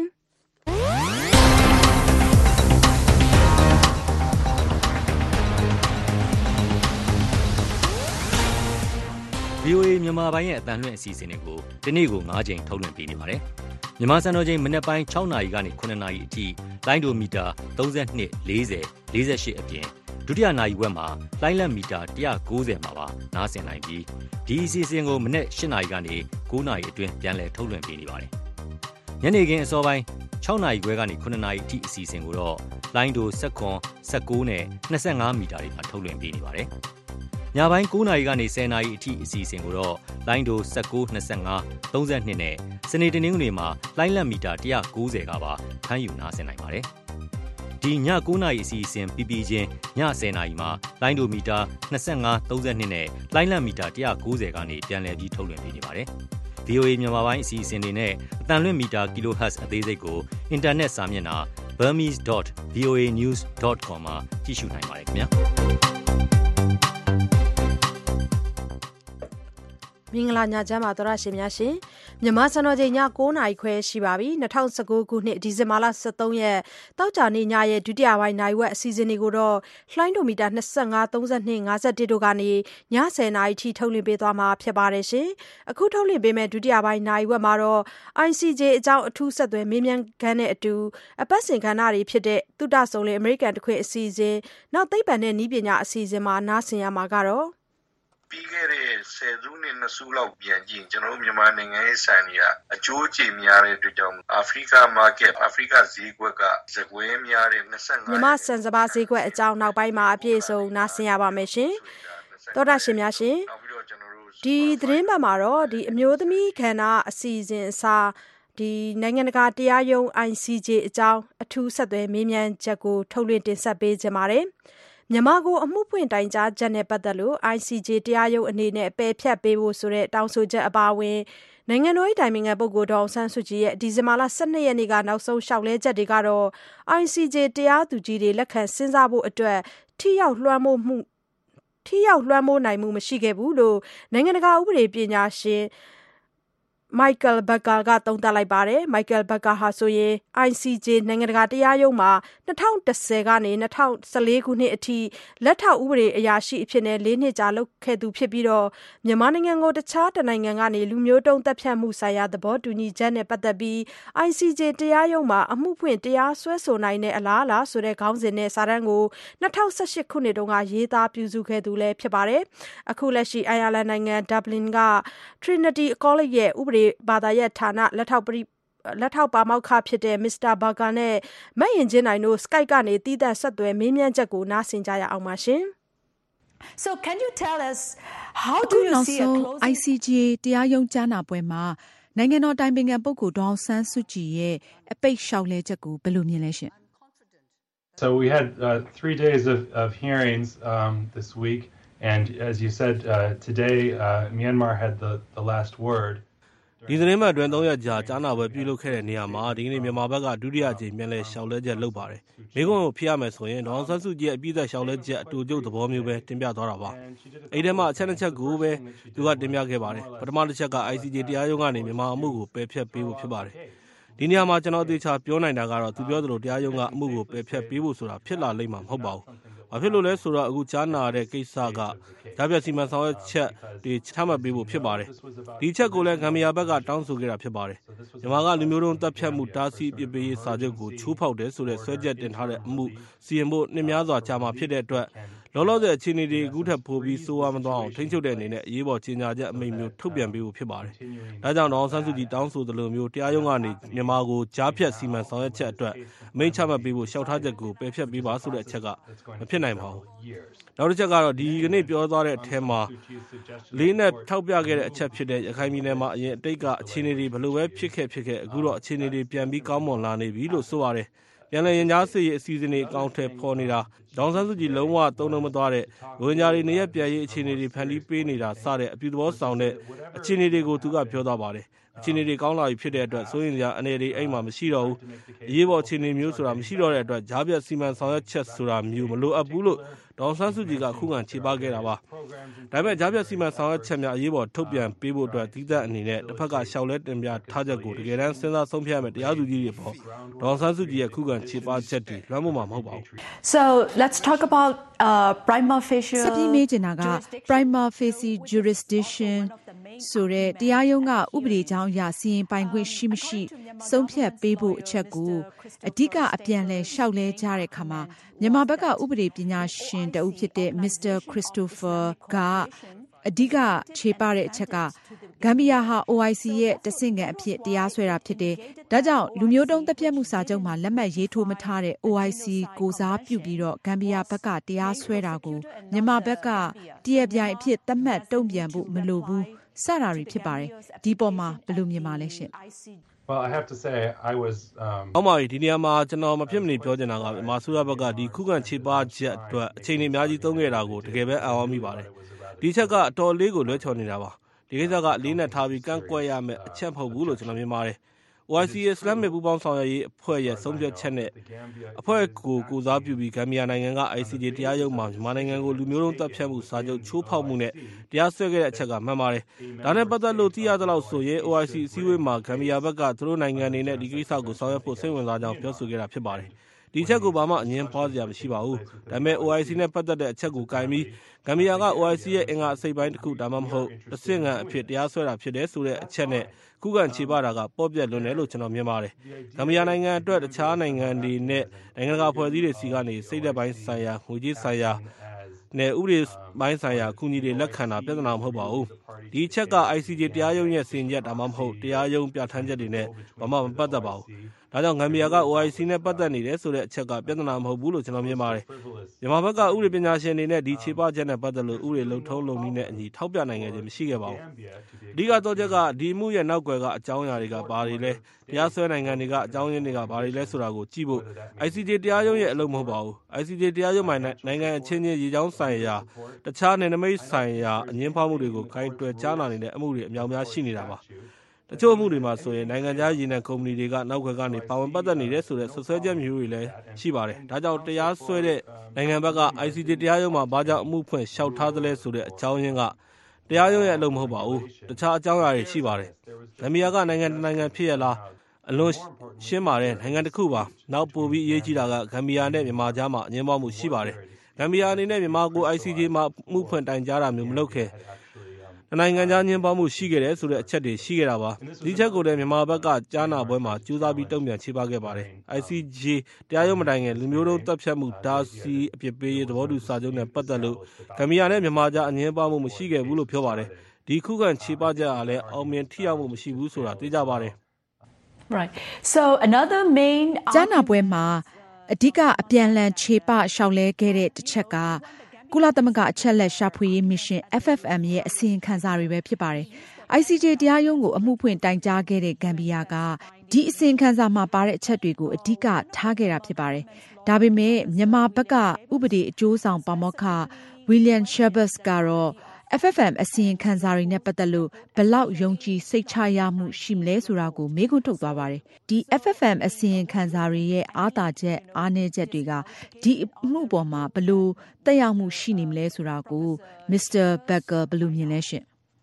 V O A မြန်မာပိုင်းရဲ့အသံလွှင့်အစီအစဉ်တွေကိုဒီနေ့ကို၅ချိန်ထုတ်လွှင့်ပေးနေပါတယ်။မြန်မာစံတော်ချိန်မနက်ပိုင်း၆နာရီကနေ၇နာရီအထိလိုင်းဒိုမီတာ၃၂ ၄၀ ၄၈အပြင်ဒုတိယနာရီဝက်မှာလိုင်းလက်မီတာ၁၉၀မှာပါနားဆင်နိုင်ပြီးဒီအစီအစဉ်ကိုမနက်၈နာရီကနေ၉နာရီအတွင်းပြန်လည်ထုတ်လွှင့်ပေးနေပါတယ်။ညနေခင်းအစောပိုင်း၆နာရီခွဲကနေ၇နာရီအထိအစီအစဉ်ကိုတော့လိုင်းဒို၁၇ ၁၉နဲ့၂၅မီတာတွေမှာထုတ်လွှင့်ပေးနေပါတယ်။ညပိုင်း၉နာရီကနေ၁၀နာရီအထိအစီအစဉ်ကိုတော့လိုင်းဒို၁၉ ၂၅ ၃၂နဲ့စနေတနင်္ဂနွေမှာလိုင်းလက်မီတာ၁၉၀ကပါဖမ်းယူနားဆင်နိုင်ပါတယ်။ဒီည၉နာရီအစီအစဉ်ပြီးပြီးချင်းည၁၀နာရီမှာလိုင်းဒိုမီတာ၂၅ ၃၂နဲ့လိုင်းလက်မီတာ၁၉၀ကနေပြန်လည်ပြီးထုတ်လွှင့်ပေးနေပါတယ်။ ဗီအိုအေ မြန်မာပိုင်းအစီအစဉ်တွေနဲ့အတန်လွင့်မီတာ kilohertz အသေးစိတ်ကိုအင်တာနက်စာမျက်နှာ burmese dot v o a news dot com မှာကြည့်ရှုနိုင်ပါတယ်ခင်ဗျာမင်္ဂလာညချမ်းပါသောရရှင်များရှင်မြန်မာစံတော်ချိန်ည၉နာရီခွဲရှိပါပြီ၂၀၁၉ခုနှစ်ဒီဇင်ဘာလ၁၃ရက်တောက်ကြနေ့ညရဲ့ဒုတိယပိုင်းနိုင်ဝက်အစီအစဉ်တွေကိုတော့လှိုင်းဒိုမီတာ၂၅ ၃၂ ၅၁တို့ကနေည၁၀နာရီထိထုတ်လွှင့်ပေးသွားမှာဖြစ်ပါတယ်ရှင်အခုထုတ်လွှင့်ပေးမဲ့ဒုတိယပိုင်းနိုင်ဝက်မှာတော့ I C J အကြောင်းအထူးဆက်သွယ်မေးမြန်းခန်းနဲ့အတူအပတ်စဉ်ကဏ္ဍတွေဖြစ်တဲ့သုတဆုံလေအမေရိကန်တခွင်အစီအစဉ်နောက်သိပ္ပံနဲ့နည်းပညာအစီအစဉ်မှာနားဆင်ရမှာကတော့ပြီးခဲ့တဲ့ဆယ်စုနှစ်နှစ်စုလောက်ပြန်ကြည့်ကျွန်တော်တို့မြန်မာနိုင်ငံရဲ့စံတွေကအကျိုးကျေများတဲ့အတွက်ကြောင့်အာဖရိက market အာဖရိကဈေးကွက်ကဇကွဲများတဲ့၂၅မြန်မာစံစပါးဈေးကွက်အကြောင်းနောက်ပိုင်းမှာအပြည့်အစုံနားဆင်ရပါမယ်ရှင်သောတာရှင်များရှင်ဒီသတင်းပတ်မှာတော့ဒီအမျိုးသမီးခန္ဓာအစီအစဉ်အစားဒီနိုင်ငံတကာတရားရုံး I C J အကြောင်းအထူးဆက်သွယ်မေးမြန်းချက်ကိုထုတ်လွှင့်တင်ဆက်ပေးကြပါမယ်မြန်မာကိုအမှုဖွင့်တိုင်ကြားချက်နဲ့ပတ်သက်လို့ I C J တရားရုံးအနေနဲ့ပယ်ဖျက်ပေးဖို့ဆိုတဲ့တောင်းဆိုချက်အပါအဝင်နိုင်ငံတော်၏တိုင်ပင်ခံပုဂ္ဂိုလ်ဒေါ်အောင်ဆန်းစုကြည်ရဲ့ဒီဇင်ဘာလ၁၂ရက်နေ့ကနောက်ဆုံးလျှောက်လဲချက်တွေကတော့ I C J တရားသူကြီးတွေလက်ခံစဉ်းစားဖို့အတွက်ထိရောက်လွှမ်းမိုးမှုထိရောက်လွှမ်းမိုးနိုင်မှုမရှိခဲ့ဘူးလို့နိုင်ငံတကာဥပဒေပညာရှင်Michael Baker ကသုံးသပ်လိုက်ပါတယ်။ Michael Baker ဟာဆိုရင် I C J နိုင်ငံတကာတရားရုံးမှာ၂၀၁၀ကနေ၂၀၁၄ခုနှစ်အထိလက်ထောက်ဥပဒေအရာရှိအဖြစ်နဲ့၄နှစ်ကြာလုပ်ခဲ့သူဖြစ်ပြီးတော့မြန်မာနိုင်ငံကိုတခြားတနိုင်ငံကနေလူမျိုးတုံးသက်ဖြတ်မှုဆိုင်ရာသဘောတူညီချက်နဲ့ပတ်သက်ပြီး I C J တရားရုံးမှာအမှုဖွင့်တရားစွဲဆိုနိုင်တဲ့အလားအလာဆိုတဲ့ခေါင်းစဉ်နဲ့စာတမ်းကို၂၀၁၈ခုနှစ်တုန်းကရေးသားပြုစုခဲ့သူလည်းဖြစ်ပါတယ်။အခုလက်ရှိအိုင်ယာလန်နိုင်ငံ Dublin က Trinity College ရဲ့ဥပဒေဘာသာရပ်ဌာနလက်ထောက်လက်ထောက်ပါမောက္ခဖြစ်တဲ့ Mister Baker နဲ့မတ်ရင်ချင်းနိုင်တို့ Skype ကနေတီးသန့်ဆက်သွယ်မေးမြန်းချက်ကိုနားဆင်ကြရအောင်ပါရှင်။ So can you tell us how do you see a closing I C J တရားရုံးကြားနာပွဲမှာနိုင်ငံတော်တိုင်ပင်ခံပုဂ္ဂိုလ်ဒေါ်အောင်ဆန်းစုကြည်ရဲ့အပိတ်လျှောက်လဲချက်ကိုဘယ်လိုမြင်လဲရှင် So we had uh, three days of, of hearings um, this week and as you said uh, today uh, Myanmar had the, the last word ဒီသတင်းပတ်အတွင်း၃ရက်ကြာကြားနာပွဲပြုလုပ်ခဲ့တဲ့နေရာမှာဒီကနေ့မြန်မာဘက်ကဒုတိယအကြိမ်ပြန်လည်လျှောက်လဲချက်လုပ်ပါတယ်။မိကုံကိုဖျက်ရမယ်ဆိုရင်ဒေါအောင်ဆန်းစုကြည်ရဲ့အပြည့်အစုံလျှောက်လဲချက်အတူတူသဘောမျိုးပဲတင်ပြသွားတာပါ။အဲဒီထဲမှာအချက်နှစ်ချက်ကိုပဲသူကတင်ပြခဲ့ပါတယ်။ပထမတစ်ချက်က I C J တရားရုံးကနေမြန်မာအမှုကိုပယ်ဖျက်ပေးဖို့ဖြစ်ပါတယ်။ဒီနေရာမှာကျွန်တော်အသေးချာပြောနိုင်တာကတော့သူပြောသလိုတရားရုံးကအမှုကိုပယ်ဖျက်ပေးဖို့ဆိုတာဖြစ်လာလိမ့်မှာမဟုတ်ပါဘူး။ဘာဖြစ်လို့လဲဆိုတော့အခုကြားနာတဲ့ကိစ္စကဓာတ်ပြစီမံဆောင်ရွက်ချက်တွေချမှတ်ပေးဖို့ဖြစ်ပါတယ်။ဒီချက်ကိုလည်းဂမ်ဘီယာဘက်ကတောင်းဆိုခဲ့တာဖြစ်ပါတယ်။မြန်မာကလူမျိုးတုံးတပ်ဖြတ်မှုတားဆီးပစ်ပေးရေးစာချုပ်ကိုချိုးဖောက်တယ်ဆိုတဲ့ဆွဲချက်တင်ထားတဲ့အမှုစီရင်ဖို့နှစ်များစွာကြာမှာဖြစ်တဲ့အတွက်လောလောဆယ်အခြေအနေတွေအခုထပ်ပိုပြီးစိုးဝါးမသွားအောင်ထိန်းချုပ်တဲ့အနေနဲ့အရေးပေါ်ကြေညာချက်အမိန့်မျိုးထုတ်ပြန်ပေးဖို့ဖြစ်ပါတယ်။ဒါကြောင့်ဒေါအောင်ဆန်းစုကြည်တောင်းဆိုသလိုမျိုးတရားရုံးကနေမြန်မာကိုကြားဖြတ်စီမံဆောင်ရွက်ချက်အတွက်အမိန့်ချမှတ်ပေးဖို့လျှောက်ထားချက်ကိုပယ်ဖျက်ပေးပါဆိုတဲ့အချက်ကမဖြစ်နိုင်ပါဘူး။နောက်တစ်ချက်ကတော့ဒီကနေ့ပြောသွားတဲ့အထက်မှာလေးနဲ့ထောက်ပြခဲ့တဲ့အချက်ဖြစ်တဲ့ရခိုင်ပြည်နယ်မှာအရင်အတိတ်ကအခြေအနေတွေဘယ်လိုပဲဖြစ်ခဲ့ဖြစ်ခဲ့အခုတော့အခြေအနေတွေပြန်ပြီးကောင်းမွန်လာနေပြီလို့ဆိုပါတယ်။ပြန်လည်ရင်ကြားစစ်ရေးအစီအစဉ်တွေအကောင့်ထဲပေါ်နေတာဒေါအောင်ဆန်းစုကြည်လုံးဝသုံးလုံးမသွားတဲ့ရိုဟင်ဂျာတွေနေရပြန်ရေးအခြေအနေတွေဖန်တီးပေးနေတာစတဲ့အပြုသဘောဆောင်တဲ့အခြေအနေတွေကိုသူကပြောသွားပါတယ်အခြေအနေတွေကောင်းလာပြီဖြစ်တဲ့အတွက်စိုးရင်စရာအနေတွေအိမ်မှာမရှိတော့ဘူးအရေးပေါ်အခြေအနေမျိုးဆိုတာမရှိတော့တဲ့အတွက်ဂျားပြတ်စီမံဆောင်ရွက်ချက်ဆိုတာမျိုးမလိုအပ်ဘူးလို့ဒေါအောင်ဆန်းစုကြည်ကခုခံခြေပခဲ့တာပါဒါပေမဲ့ဂျားပြတ်စီမံဆောင်ရွက်ချက်များအရေးပေါ်ထုတ်ပြန်ပေးဖို့အတွက်တီးသက်အနေနဲ့တစ်ဖက်ကရှောက်လဲတင်ပြထားချက်ကိုတကယ်တမ်းစဉ်းစားဆုံးဖြတ်မယ်တရားသူကြီးတွေပေါ့ဒေါအောင်ဆန်းစုကြည်ရဲ့ခုခံခြေပချက်တွေလွှမ်းမိုးမှာမဟုတ်ပါဘူး So let's talk about uh prima facie စပြီးမေးချင်တာက prima facie jurisdiction ဆိုတဲ့တရားရုံးကဥပဒေကြောင်းအရစီရင်ပိုင်ခွင့်ရှိမရှိဆုံးဖြတ်ပေးဖို့အချက်ကိုအဓိကအပြန်လဲလျှောက်လဲကြတဲ့အခါမှာမြန်မာဘက်ကဥပဒေပညာရှင်တဦးဖြစ်တဲ့ Mister Christopher ကအဓိကခြေပတဲ့အချက်ကဂမ်ဘီယာဟာ အို အိုင် စီ ရဲ့တဆင့်ခံအဖြစ်တရားစွဲတာဖြစ်တယ်။ဒါကြောင့်လူမျိုးတုံးသတ်ဖြတ်မှုစာချုပ်မှာလက်မှတ်ရေးထိုးမထားတဲ့ အို အိုင် စီ ကိုစားပြုပြီးတော့ဂမ်ဘီယာဘက်ကတရားစွဲတာကိုမြန်မာဘက်ကတရားပြိုင်အဖြစ်သတ်မှတ်တုံ့ပြန်ဖို့မလိုဘူးစတာတွေဖြစ်ပါတယ်။ဒီပေါ်မှာဘယ်လိုမြင်ပါလဲရှင် Well, I have to say I was um အော်မာဒီနေရာမှာကျွန်တော်မဖြစ်မနေပြောချင်တာကမြန်မာဆိုရဘက်ကဒီခုခံခြေပချက်အတွက်အချိန်အများကြီးသုံးခဲ့တာကိုတကယ်ပဲအံ့ဩမိပါတယ်ဒီချက်ကအတော်လေးကိုလွဲချော်နေတာပါဒီကိစ္စကလေးနဲ့ထားပြီးကန့်ကွက်ရမယ်အချက်မဟုတ်ဘူးလို့ကျွန်တော်မြင်ပါတယ် အို အိုင် စီ Islamic ပူးပေါင်းဆောင်ရွက်ရေးအဖွဲ့ရဲ့ဆုံးဖြတ်ချက်နဲ့အဖွဲ့ကိုကိုစားပြုပြီးဂမ်ဘီယာနိုင်ငံက အိုင် စီ ဂျေ တရားရုံးမှာမြန်မာနိုင်ငံကိုလူမျိုးတုံးတပ်ဖြတ်မှုစာချုပ်ချိုးဖောက်မှုနဲ့တရားစွဲခဲ့တဲ့အချက်ကမှန်ပါတယ်။ဒါနဲ့ပတ်သက်လို့သိရသလောက်ဆိုရင် အို အိုင် စီ အစည်းအဝေးမှာဂမ်ဘီယာဘက်ကသူတို့နိုင်ငံအနေနဲ့ဒီကိစ္စကိုဆောင်ရွက်ဖို့စိတ်ဝင်စားကြောင်းပြောဆိုခဲ့တာဖြစ်ပါတယ်။ဒီချက်ကိုဘာမှအငြင်းပွားစရာမရှိပါဘူး။ဒါပေမဲ့ အို အိုင် စီ နဲ့ပတ်သက်တဲ့အချက်ကိုကင်ပြီးဂမ်ဘီယာက အို အိုင် စီ ရဲ့အင်္ဂါအစိပ်ပိုင်းတစ်ခုဒါမှမဟုတ်တစ်ဆင့်ခံအဖြစ်တရားစွဲတာဖြစ်တယ်ဆိုတဲ့အချက်နဲ့ခုခံခြေပတာကပေါ့ပြက်လွန်းတယ်လို့ကျွန်တော်မြင်ပါတယ်။ဂမ်ဘီယာနိုင်ငံအတွက်တခြားနိုင်ငံတွေနဲ့နိုင်ငံတကာဖွဲ့စည်းတွေစီကနေစိတ်သက်ပိုင်းဆိုင်ရာငွေကြေးဆိုင်ရာနဲ့ဥပဒေပိုင်းဆိုင်ရာအကူအညီတွေလက်ခံတာပြဿနာမဟုတ်ပါဘူး။ဒီအချက်က အိုင် စီ ဂျေ တရားရုံးရဲ့စီရင်ချက်ဒါမှမဟုတ်တရားရုံးပြဋ္ဌာန်းချက်တွေနဲ့ဘာမှမပတ်သက်ပါဘူး။ဒါကြောင့်ဂမ်ဘီယာက အို အိုင် စီ နဲ့ပတ်သက်နေတယ်ဆိုတဲ့အချက်ကပြဿနာမဟုတ်ဘူးလို့ကျွန်တော်မြင်ပါတယ်။မြန်မာဘက်ကဥပဒေပညာရှင်တွေနဲ့ဒီခြေပချက်နဲ့ပတ်သက်လို့ဥပဒေလုံထုံးလုံနည်းနဲ့အညီထောက်ပြနိုင်ခဲ့ခြင်းမရှိခဲ့ပါဘူး။အဓိကတော့ချက်ကဒီမှုရဲ့နောက်ွယ်ကအကြောင်းအရာတွေကဘာတွေလဲတရားစွဲနိုင်ငံတွေကအကြောင်းရင်းတွေကဘာတွေလဲဆိုတာကိုကြည့်ဖို့ အိုင် စီ ဂျေ တရားရုံးရဲ့အလုပ်မဟုတ်ပါဘူး။ အိုင် စီ ဂျေ တရားရုံးမှာနိုင်ငံအချင်းချင်းရေချောင်းဆိုင်ရာတခြားနယ်နိမိတ်ဆိုင်ရာအငြင်းပွားမှုတွေကိုဂိုင်းတွယ်ကြားနာနေတဲ့အမှုတွေအများများရှိနေတာပါတချို့အမှုတွေမှာဆိုရင်နိုင်ငံခြားရေနံကုမ္ပဏီတွေကနောက်ွယ်ကနေပါဝင်ပတ်သက်နေတဲ့ဆိုတဲ့ဆွဆွဲချက်မျိုးတွေလည်းရှိပါတယ်ဒါကြောင့်တရားစွဲတဲ့နိုင်ငံဘက်က အိုင် စီ ဂျေ တရားရုံးမှာဘာကြောင့်အမှုဖွင့်လျှောက်ထားသလဲဆိုတဲ့အကြောင်းရင်းကတရားရုံးရဲ့အလုပ်မဟုတ်ပါဘူးတခြားအကြောင်းအရာတွေရှိပါတယ်ဂမ်ဘီယာကနိုင်ငံတနိုင်ငံဖြစ်ရလားအလွန်ရှင်းပါတယ်နိုင်ငံတစ်ခုပါနောက်ပိုပြီးအရေးကြီးတာကဂမ်ဘီယာနဲ့မြန်မာကြားမှာအငြင်းပွားမှုရှိပါတယ်ဂမ်ဘီယာအနေနဲ့မြန်မာကို အိုင် စီ ဂျေ မှာမှုဖွင့်တိုင်ကြားတာမျိုးမလုပ်ခဲ့နိုင်ငံခြားညှင်းပေါင်းမှုရှိခဲ့တယ်ဆိုတဲ့အချက်တွေရှိခဲ့တာပါဒီချက်ကိုလည်းမြန်မာဘက်ကကြားနာပွဲမှာကြိုးစားပြီးတုံ့ပြန်ချေပခဲ့ပါတယ် အိုင် စီ ဂျေ တရားရုံးမတိုင်ခင်လူမျိုးတုံးတပ်ဖြတ်မှုဒါစီအပြစ်ပေးရေးသဘောတူစာချုပ်နဲ့ပတ်သက်လို့ဂမ်ဘီယာနဲ့မြန်မာကြားအငြင်းပေါင်းမှုမရှိခဲ့ဘူးလို့ပြောပါတယ်ဒီခုခံချေပချက်အားလည်းအောင်မြင်ထိရောက်မှုမရှိဘူးဆိုတာသိကြပါတယ် Right so another main ကြားနာပွဲမှာအဓိကအပြန်လှန်ခြေပရှောက်လဲခဲ့တဲ့တစ်ချက်ကကုလသမဂ္ဂအချက်လက်ရှာဖွေရေးမစ်ရှင် F F M ရဲ့အစီရင်ခံစာတွေပဲဖြစ်ပါတယ်။ အိုင် စီ ဂျေ တရားရုံးကိုအမှုဖွင့်တိုင်ကြားခဲ့တဲ့ဂမ်ဘီယာကဒီအစီရင်ခံစာမှာပါတဲ့အချက်တွေကိုအဓိကထားခဲ့တာဖြစ်ပါတယ်။ဒါပေမဲ့မြန်မာဘက်ကဥပဒေအကျိုးဆောင်ပါမောက္ခ William Schabas ကတော့ F F M အစီရင်ခံစာတွေနဲ့ပတ်သက်လို့ဘလောက်ယုံကြည်စိတ်ချရမှုရှိမလဲဆိုတာကိုမေးခွန်းထုတ်သွားပါတယ်။ဒီ F F M အစီရင်ခံစာတွေရဲ့အားသာချက်အားနည်းချက်တွေကဒီအမှုပေါ်မှာဘလို့တက်ရောက်မှုရှိနေမလဲဆိုတာကို Mister Becker ဘလို့မြင်လဲရှင်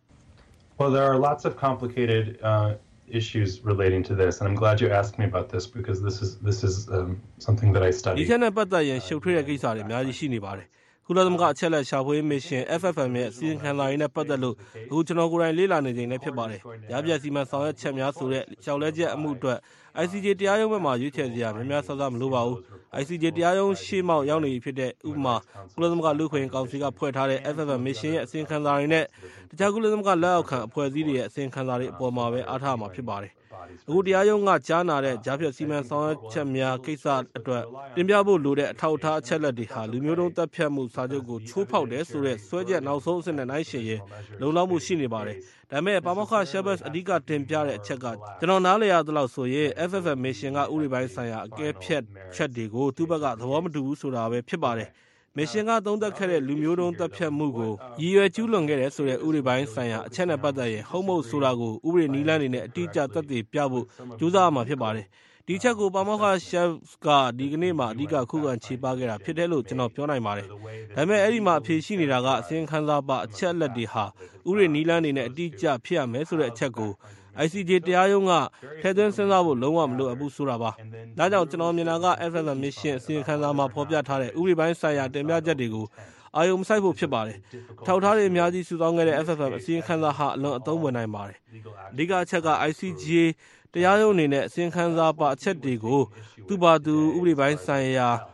Well, there are lots of complicated uh, issues relating to this, and I'm glad you asked me about this because this is this is um, something that I study. ဒီချက်နဲ့ပတ်သက်ရင်ရှုပ်ထွေးတဲ့ကိစ္စတွေအများကြီးရှိနေပါတယ်ကုလသမဂ္ဂအချက်လက်ရှာဖွေးမစ်ရှင် F F M ရဲ့အစီရင်ခံစာရင်းနဲ့ပတ်သက်လို့အခုကျွန်တော်ကိုယ်တိုင်လေ့လာနေချိန်လည်းဖြစ်ပါတယ်။ကြားပြစီမံဆောင်ရွက်ချက်များဆိုတဲ့ရှောက်လဲချက်အမှုအတွက် အိုင် စီ ဂျေ တရားရုံးဘက်မှာရွေးချယ်စရာများများဆဆမလိုပါဘူး။ အိုင် စီ ဂျေ တရားရုံးရှေ့မှောက်ရောက်နေပြီဖြစ်တဲ့ဥပမာကုလသမဂ္ဂလူ့ခွင့်ကောင်စီကဖွဲ့ထားတဲ့ F F M မစ်ရှင်ရဲ့အစီရင်ခံစာတွေနဲ့တခြားကုလသမဂ္ဂလက်အောက်ခံအဖွဲ့အစည်းတွေရဲ့အစီရင်ခံစာတွေအပေါ်မှာပဲအားထားမှာဖြစ်ပါတယ်။အခုတရားရုံးကကြားနာတဲ့ကြားဖြတ်စီမံဆောင်ရွက်ချက်များကိစ္စအတွက်တင်ပြဖို့လိုတဲ့အထောက်အထားအချက်လက်တွေဟာလူမျိုးတုံးတပ်ဖြတ်မှုစာချုပ်ကိုချိုးဖောက်တယ်ဆိုတဲ့ဆွဲချက်နောက်ဆုံးအဆင့်နဲ့နိုင်ရှင်ရဲ့လုံလောက်မှုရှိနေပါတယ်။ဒါပေမဲ့ပါမောက္ခ Schabas အဓိကတင်ပြတဲ့အချက်ကကျွန်တော်နားလည်ရသလောက်ဆိုရင် F F M မစ်ရှင်ကဥပဒေပိုင်းဆိုင်ရာအကဲဖြတ်ချက်တွေကိုသူ့ဘက်ကသဘောမတူဘူးဆိုတာပဲဖြစ်ပါတယ်။မစ်ရှင်ကသုံးသပ်ခဲ့တဲ့လူမျိုးတုံးတပ်ဖြတ်မှုကိုရည်ရွယ်ကျူးလွန်ခဲ့တဲ့ဆိုတဲ့ဥပဒေပိုင်းဆိုင်ရာအချက်နဲ့ပတ်သက်ရင်ဟုတ်မဟုတ်ဆိုတာကိုဥပဒေနည်းလမ်းတွေနဲ့အတိအကျသက်သေပြဖို့ကြိုးစားရမှာဖြစ်ပါတယ်။ဒီချက်ကိုပါမောက္ခ Schabas ကဒီကနေ့မှာအဓိကခုခံချေပခဲ့တာဖြစ်တယ်လို့ကျွန်တော်ပြောနိုင်ပါတယ်။ဒါပေမဲ့အဲ့ဒီမှာအဖြေရှိနေတာကအစီရင်ခံစာပါအချက်လက်တွေဟာဥပဒေနည်းလမ်းတွေနဲ့အတိအကျဖြစ်ရမယ်ဆိုတဲ့အချက်ကိုအိုင် စီ ဂျေ တရားရုံးကထည့်သွင်းစဉ်းစားဖို့လုံးဝမလိုအပ်ဘူးဆိုတာပါ။ဒါကြောင့်ကျွန်တော်မြင်တာက F F M မစ်ရှင်အစီရင်ခံစာမှာဖော်ပြထားတဲ့ဥပဒေပိုင်းဆိုင်ရာတင်ပြချက်တွေကိုအာရုံမစိုက်ဖို့ဖြစ်ပါတယ်။ထောက်ထားတွေအများကြီးစုဆောင်းခဲ့တဲ့ F F M အစီရင်ခံစာဟာအလွန်အသုံးဝင်နိုင်ပါတယ်။အဓိကအချက်က အိုင် စီ ဂျေ တရားရုံးအနေနဲ့အစီရင်ခံစာပါအချက်တွေကိုသူ့ဘာသူဥပဒေပိုင်းဆိုင်ရာ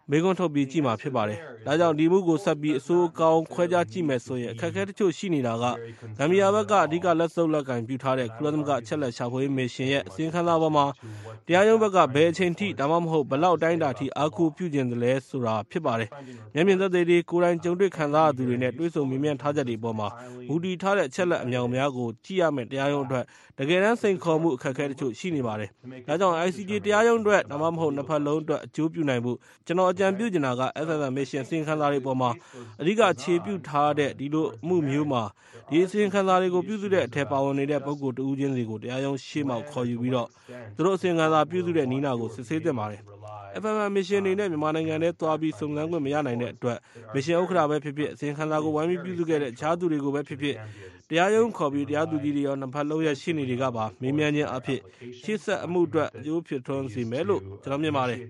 မေးခွန်းထုတ်ပြီးကြည့်မှာဖြစ်ပါတယ်။ဒါကြောင့်ဒီမှုကိုဆက်ပြီးအစိုးအကောင်းခွဲခြားကြည့်မယ်ဆိုရင်အခက်အခဲတချို့ရှိနေတာကဂမ်ဘီယာဘက်ကအဓိကလက်စုပ်လက်ကင်ပြုထားတဲ့ကုလသမဂ္ဂအချက်လက်ရှာဖွေရေးမစ်ရှင်ရဲ့အစီရင်ခံစာပေါ်မှာတရားရုံးဘက်ကဘယ်အချိန်ထိဒါမှမဟုတ်ဘယ်လောက်တိုင်းတာထိအားကိုးပြုကျင်တယ်လဲဆိုတာဖြစ်ပါတယ်။မျက်မြင်သက်သေတွေကိုယ်တိုင်ကြုံတွေ့ခံစားရသူတွေနဲ့တွေးဆုံမြင်မြန်ထားချက်တွေပေါ်မှာမူတည်ထားတဲ့အချက်လက်အမြောက်အများကိုကြည့်ရမယ်တရားရုံးအတွက်တကယ်တမ်းစိန်ခေါ်မှုအခက်အခဲတချို့ရှိနေပါတယ်။ဒါကြောင့် I C J တရားရုံးအတွက်ဒါမှမဟုတ်နှစ်ဖက်လုံးအတွက်အကျိုးပြုနိုင်ဖို့ကျွန်တော်အကြံပြုချင်တာက F F M Mission အစီရင်ခံစာတွေပေါ်မှာအဓိကအခြေပြုထားတဲ့ဒီလိုအမှုမျိုးမှာဒီအစီရင်ခံစာတွေကိုပြုစုတဲ့အထက်ပါဝင်နေတဲ့ပုဂ္ဂိုလ်တဦးချင်းစီကိုတရားရုံးရှေ့မှောက်ခေါ်ယူပြီးတော့သူတို့အစီရင်ခံစာပြုစုတဲ့နီးနာကိုစစ်ဆေးသင့်ပါတယ်။ F F M Mission အနေနဲ့မြန်မာနိုင်ငံထဲသွားပြီးစုံစမ်းခွင့်မရနိုင်တဲ့အတွက် Mission ဥက္ကဋ္ဌပဲဖြစ်ဖြစ်အစီရင်ခံစာကိုဝိုင်းပြီးပြုစုခဲ့တဲ့အခြားသူတွေကိုပဲဖြစ်ဖြစ်တရားရုံးခေါ်ပြီးတရားသူကြီးတွေရောနှစ်ဖက်လုံးရဲ့ရှင်းနေတွေကပါမေးမြန်းခြင်းအဖြစ်ရှေ့ဆက်အမှုအတွက်အကျိုးဖြစ်ထွန်းစေမယ်လို့ကျွန်တော်မြင်ပါတယ်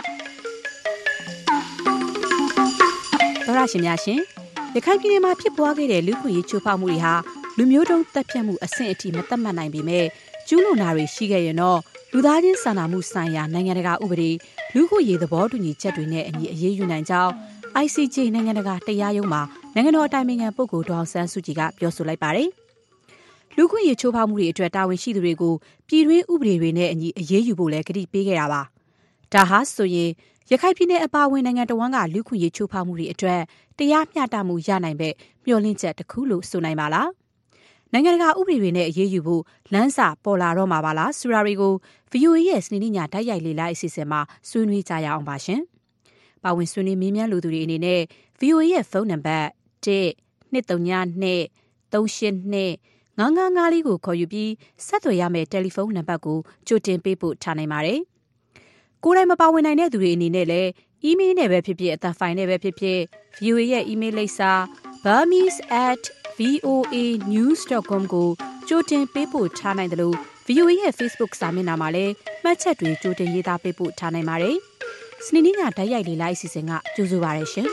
သောရရှင်များရှင်ရခိုင်ပြည်နယ်မှာဖြစ်ပွားခဲ့တဲ့လူခွင့်ရေးချိုးဖောက်မှုတွေဟာလူမျိုးတုံးတပ်ဖြတ်မှုအဆင့်အထိမသတ်မှတ်နိုင်ပေမဲ့ကျူးလွန်တာတွေရှိခဲ့ရင်တော့လူသားချင်းစာနာမှုဆိုင်ရာနိုင်ငံတကာဥပဒေလူခွင့်ရေးသဘောတူညီချက်တွေနဲ့အညီအရေးယူနိုင်ကြောင်း I C J နိုင်ငံတကာတရားရုံးမှာနိုင်ငံတော်အတိုင်ပင်ခံပုဂ္ဂိုလ်ဒေါ်အောင်ဆန်းစုကြည်ကပြောဆိုလိုက်ပါတယ်။လူခွင့်ရေးချိုးဖောက်မှုတွေအတွက်တာဝန်ရှိသူတွေကိုပြည်တွင်းဥပဒေတွေနဲ့အညီအရေးယူဖို့လည်းကတိပေးခဲ့တာပါ။ဒါဟာဆိုရင်ရခိုင်ပြည်နယ်အပါအဝင်နိုင်ငံတော်ဝန်ကလူခွင့်ရေးချိုးဖောက်မှုတွေအတွက်တရားမျှတမှုရနိုင်မဲ့မျှော်လင့်ချက်တစ်ခုလို့ဆိုနိုင်ပါလား။နိုင်ငံတကာဥပဒေတွေနဲ့အရေးယူဖို့လမ်းစာပေါ်လာတော့မှာပါလားဆိုတာတွေကို V O A ရဲ့စနေနေ့ညတိုက်ရိုက်လေ့လာအစီအစဉ်မှာဆွေးနွေးကြရအောင်ပါရှင်။ပါဝင်ဆွေးနွေးမေးမြန်းလူသူတွေအနေနဲ့ V O A ရဲ့ဖုန်းနံပါတ်one two three two three eight two five five fiveလေးကိုခေါ်ယူပြီးဆက်သွယ်ရမယ့်တယ်လီဖုန်းနံပါတ်ကိုကြိုတင်ပေးပို့ထားနိုင်ပါတယ်။ကိုယ်တိုင်မပါဝင်နိုင်တဲ့သူတွေအနေနဲ့လည်း email နဲ့ပဲဖြစ်ဖြစ်အသံဖိုင်နဲ့ပဲဖြစ်ဖြစ် V O A ရဲ့ email လိပ်စာ burmese at voa news dot com ကိုကြိုတင်ပေးပို့ထားနိုင်တယ်လို့ V O A ရဲ့ Facebook စာမျက်နှာမှာလည်းမှတ်ချက်တွေကြိုတင်ရေးသားပေးပို့ထားနိုင်ပါတယ်။စနေနေ့ညတိုက်ရိုက်လေလိုက်အစီအစဉ်ကကြိုဆိုပါရရှင်။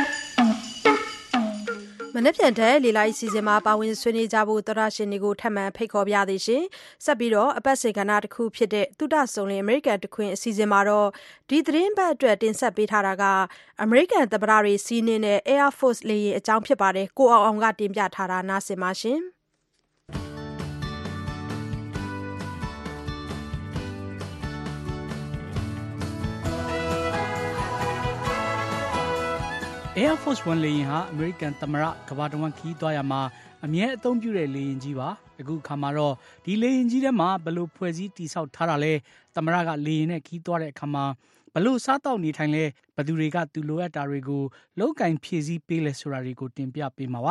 မနေ့ပြန်တဲ့လေလိုက်အစီအစဉ်မှာပါဝင်ဆွေးနွေးကြဖို့သောရရှင်တွေကိုထပ်မံဖိတ်ခေါ်ပြသေးရှင်။ဆက်ပြီးတော့အပတ်စဉ်ကဏ္ဍတစ်ခုဖြစ်တဲ့သုတဆုံလင်အမေရိကန်တခွင်အစီအစဉ်မှာတော့ဒီသတင်းပတ်အတွက်တင်ဆက်ပေးထားတာကအမေရိကန်သမ္မတတွေစီးနင်းတဲ့ Air Force လေယာဉ်အကြောင်းဖြစ်ပါတယ်။ကိုအောင်အောင်ကတင်ပြထားတာနားဆင်ပါရှင်။ Air Force One လေယာဉ်ဟာအမေရိကန်သမ္မတကမ္ဘာတဝန်းခီးသွားရမှာအမြဲအသုံးပြုတဲ့လေယာဉ်ကြီးပါအခုခါမှာတော့ဒီလေယာဉ်ကြီးထဲမှာဘလို့ဖွဲ့စည်းတိဆောက်ထားတာလဲသမ္မတကလေယာဉ်နဲ့ခီးသွားတဲ့အခါမှာဘလို့စားတောက်နေထိုင်လဲဘသူတွေကသူလိုအပ်တာတွေကိုလောက်ကင်ဖြည့်ဆည်းပေးလဲဆိုတာတွေကိုတင်ပြပေးမှာပါ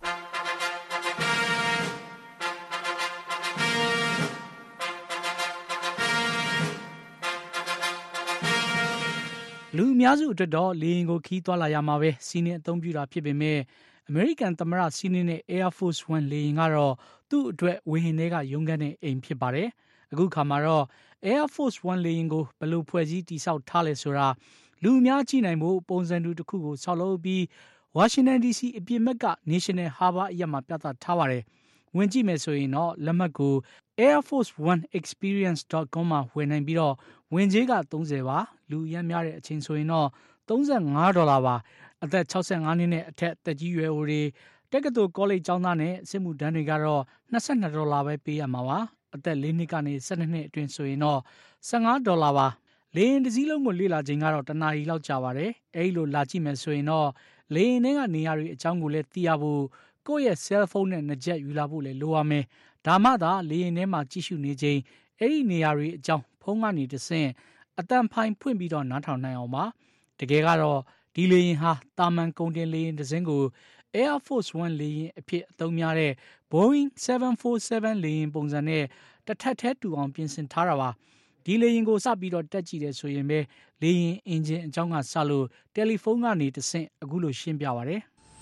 လူအများစုအတွက်တော့လေယာဉ်ကိုခီးသွားလာရမှာပဲစီးနင်းအသုံးပြုတာဖြစ်ပေမဲ့အမေရိကန်သမ္မတစီးနင်းတဲ့ Air Force One လေယာဉ်ကတော့သူ့အတွက်ဝေဟင်ထဲကရုန်းကန်တဲ့အိမ်ဖြစ်ပါတယ်အခုခါမှာတော့ Air Force One လေယာဉ်ကိုဘယ်လိုဖွဲ့စည်းတိဆောက်ထားလဲဆိုတာလူအများကြည့်နိုင်ဖို့ပုံစံတူတစ်ခုကိုဆောက်လုပ်ပြီး Washington D C အပြင်ဘက်က National Harbor အရပ်မှာပြသထားပါတယ်ဝင်ကြည့်မယ်ဆိုရင်တော့လက်မှတ်ကို air force one experience dot com မှာဝယ်နိုင်ပြီးတော့ဝင်ကြေးကthirtyပါလူရမ်းများတဲ့အချိန်ဆိုရင်တော့thirty-fiveဒေါ်လာပါအသက်sixty-fiveနှစ်နဲ့အထက်တက်ကြီးရွယ်အိုတွေတက္ကသိုလ်ကောလိပ်ကျောင်းသားနဲ့စစ်မှုထမ်းတွေကတော့twenty-twoဒေါ်လာပဲပေးရမှာပါအသက်fourနှစ်ကနေtwelveနှစ်အတွင်းဆိုရင်တော့fifteenဒေါ်လာပါလေယာဉ်တစ်စီးလုံးကိုလေ့လာချိန်ကတော့တစ်နာရီလောက်ကြာပါတယ်အဲဒီလိုလာကြည့်မယ်ဆိုရင်တော့လေယာဉ်ထဲကနေရာတွေအကြောင်းကိုလည်းသိရဖို့ကိုယ့်ရဲ့ cell phone နဲ့နှစ်ချက်ယူလာဖို့လည်းလိုရမယ်ဒါမှသာလေယာဉ်ထဲမှာကြည့်ရှုနေချိန်အဲ့ဒီနေရာတွေအကြောင်းဖုန်းကနေတဆင့်အတန်ဖိုင်ဖွင့်ပြီးတော့နားထောင်နိုင်အောင်ပါတကယ်ကတော့ဒီလေယာဉ်ဟာတာမန်ကုန်တင်လေယာဉ်တစ်စင်းကို Air Force One လေယာဉ်အဖြစ်အသုံးများတဲ့ Boeing seven forty-seven လေယာဉ်ပုံစံနဲ့တစ်ထပ်ထဲတူအောင်ပြင်ဆင်ထားတာပါဒီလေယာဉ်ကိုစပြီးတော့တက်ကြည့်တယ်ဆိုရင်ပဲလေယာဉ်အင်ဂျင်အကြောင်းကစလို့တယ်လီဖုန်းကနေတဆင့်အခုလိုရှင်းပြပါတယ်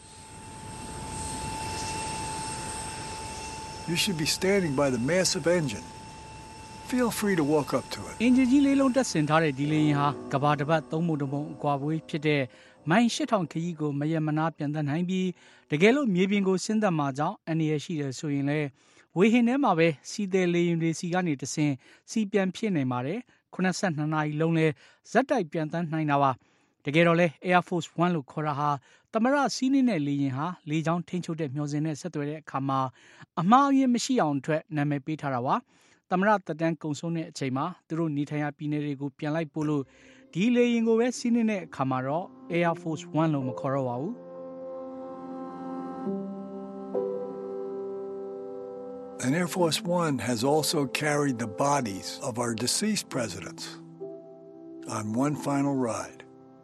You should be standing by the massive engine. Feel free to walk up to it. အင်ဂျင်ကြီးလေးလုံးတက်ဆင်ထားတဲ့ဒီလေယာဉ်ဟာကဘာတစ်ပတ်သုံးပုံတစ်ပုံအကွာဝေးဖြစ်တဲ့မိုင်eight thousandခရီးကိုမရမနာပြန်သက်နိုင်ပြီးတကယ်လို့မြေပြင်ကိုဆင်းသက်မှာကြောင့်အန္တရာယ်ရှိတယ်ဆိုရင်လည်းဝေဟင်ထဲမှာပဲစီတယ်လေယာဉ်တွေစီကနေတဆင်စီပြန်ဖြစ်နေပါတယ်eighty-twoနာရီလုံးလဲဇက်တိုက်ပြန်သက်နိုင်တာပါတကယ်တော့လဲ Air Force One လို့ခေါ်တာဟာသမရစီးနှင်းတဲ့လေယာဉ်ဟာလေကြောင်းထိန်းချုပ်တဲ့မျှော်စင်နဲ့ဆက်သွယ်တဲ့အခါမှာအမှားအယွင်းမရှိအောင်အတွက်နာမည်ပေးထားတာပါသမရတက်တန်းကုံဆုံးတဲ့အချိန်မှာသူတို့နေထိုင်ရာပြည်နယ်တွေကိုပြန်လိုက်ပို့လို့ဒီလေယာဉ်ကိုပဲစီးနှင်းတဲ့အခါမှာတော့ Air Force One လို့မခေါ်တော့ပါဘူး And Air Force One has also carried the bodies of our deceased presidents on one final ride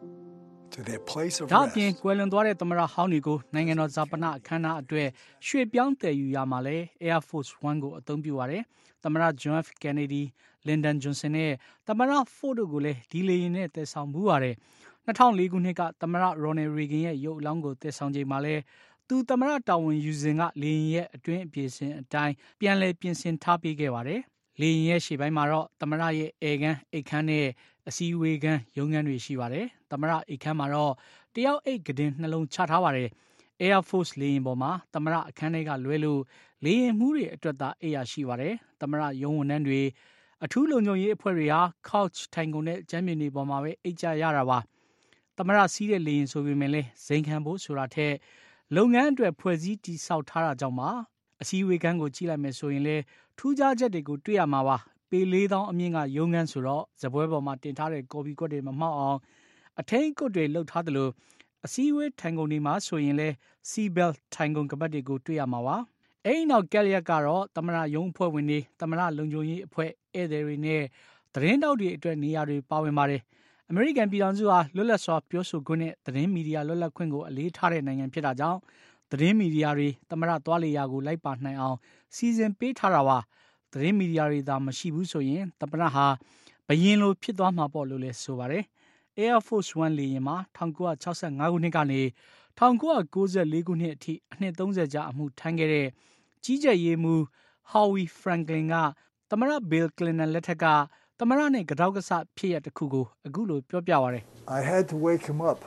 to their place of rest. ဒါပြင်ကွယ်လွန်သွားတဲ့သမရဟောင်းတွေကိုနိုင်ငံတော်ဇာပနအခမ်းအနားအတွက်ရွှေ့ပြောင်းတည်ယူရမှာလဲ Air Force One ကိုအသုံးပြုပါတယ်။သမရ John F. Kennedy, Lyndon Johnson နဲ့သမရ Ford တို့ကိုလည်းဒီလေယာဉ်နဲ့တည်ဆောင်မှုပါတယ်။၂၀၀၄ခုနှစ်ကသမရ Ronald Reagan ရဲ့ရုပ်အလောင်းကိုတည်ဆောင်ချိန်မှာလဲသူသမရတာဝန်ယူစဉ်ကလေယာဉ်ရဲ့အတွင်းအပြေစင်အတိုင်းပြန်လည်ပြင်ဆင်ထားပေးခဲ့ပါတယ်။လေယာဉ်ရဲ့ရှေ့ပိုင်းမှာတော့သမရရဲ့အေခန်းအိတ်ခမ်းနဲ့အစည်းအဝေးခန်းရုံးခန်းတွေရှိပါတယ်။သမရအိတ်ခမ်းမှာတော့တယောက်အိတ်ကတင်နှလုံးချထားပါတယ်။ Air Force လေယာဉ်ပေါ်မှာသမရအခန်းထဲကလွဲလို့လေယာဉ်မှုတွေအတွက်သာအိတ်ရရှိပါတယ်။သမရရုံးဝန်ထမ်းတွေအထူးလုံခြုံရေးအဖွဲ့တွေဟာ couch ထိုင်ကုန်တဲ့ကျမ်းမြေနေပေါ်မှာပဲအိတ်ကြရတာပါ။သမရစီးတဲ့လေယာဉ်ဆိုပေမဲ့လည်းဇိမ်ခံဖို့ဆိုတာထက်လုပ်ငန်းအတွက်ဖွဲ့စည်းတည်ဆောက်ထားတာကြောင့်ပါအစည်းအဝေးခန်းကိုကြည့်လိုက်မယ်ဆိုရင်လေထူးခြားချက်တွေကိုတွေ့ရမှာပါပေလေးသောင်းအမြင့်ကရုံးခန်းဆိုတော့ဇပွဲပေါ်မှာတင်ထားတဲ့ကော်ပီကွက်တွေမမှောက်အောင်အထိန်ကွက်တွေလှုပ်ထားတယ်လို့အစည်းအဝေးထိုင်ကုန်တွေမှာဆိုရင်လေ seatbelt ထိုင်ကုန်ကပတ်တွေကိုတွေ့ရမှာပါအဲ့နောက်ကယ်လျက်ကတော့သမရရုံးအဖွဲ့ဝင်တွေသမရလုံခြုံရေးအဖွဲ့ဧည့်သည်တွေနဲ့သတင်းတောက်တွေအတွက်နေရာတွေပါဝင်ပါတယ်အမေရိကန်ပြည်ထောင်စုဟာလွတ်လပ်စွာပြောဆိုခွင့်နဲ့သတင်းမီဒီယာလွတ်လပ်ခွင့်ကိုအလေးထားတဲ့နိုင်ငံဖြစ်တာကြောင့်သတင်းမီဒီယာတွေသမရသွားလေရာကိုလိုက်ပါနိုင်အောင်စီစဉ်ပေးထားတာပါသတင်းမီဒီယာတွေသာမရှိဘူးဆိုရင်သမရဟာဘယင်းလိုဖြစ်သွားမှာပေါ့လို့လည်းဆိုပါတယ် Air Force One လေယာဉ်မှာ၁၉၆၅ခုနှစ်ကနေ၁၉၉၄ခုနှစ်အထိအနှစ်၃၀ကြာအမှုထမ်းခဲ့တဲ့ကြီးကြပ်ရေးမှူး Howie Franklin ကသမရ Bill Clinton လက်ထက်ကသမရနဲ့ကြောက်ကဆဖြစ်ရတစ်ခုကိုအခုလိုပြောပြပါတယ် I had to wake him up.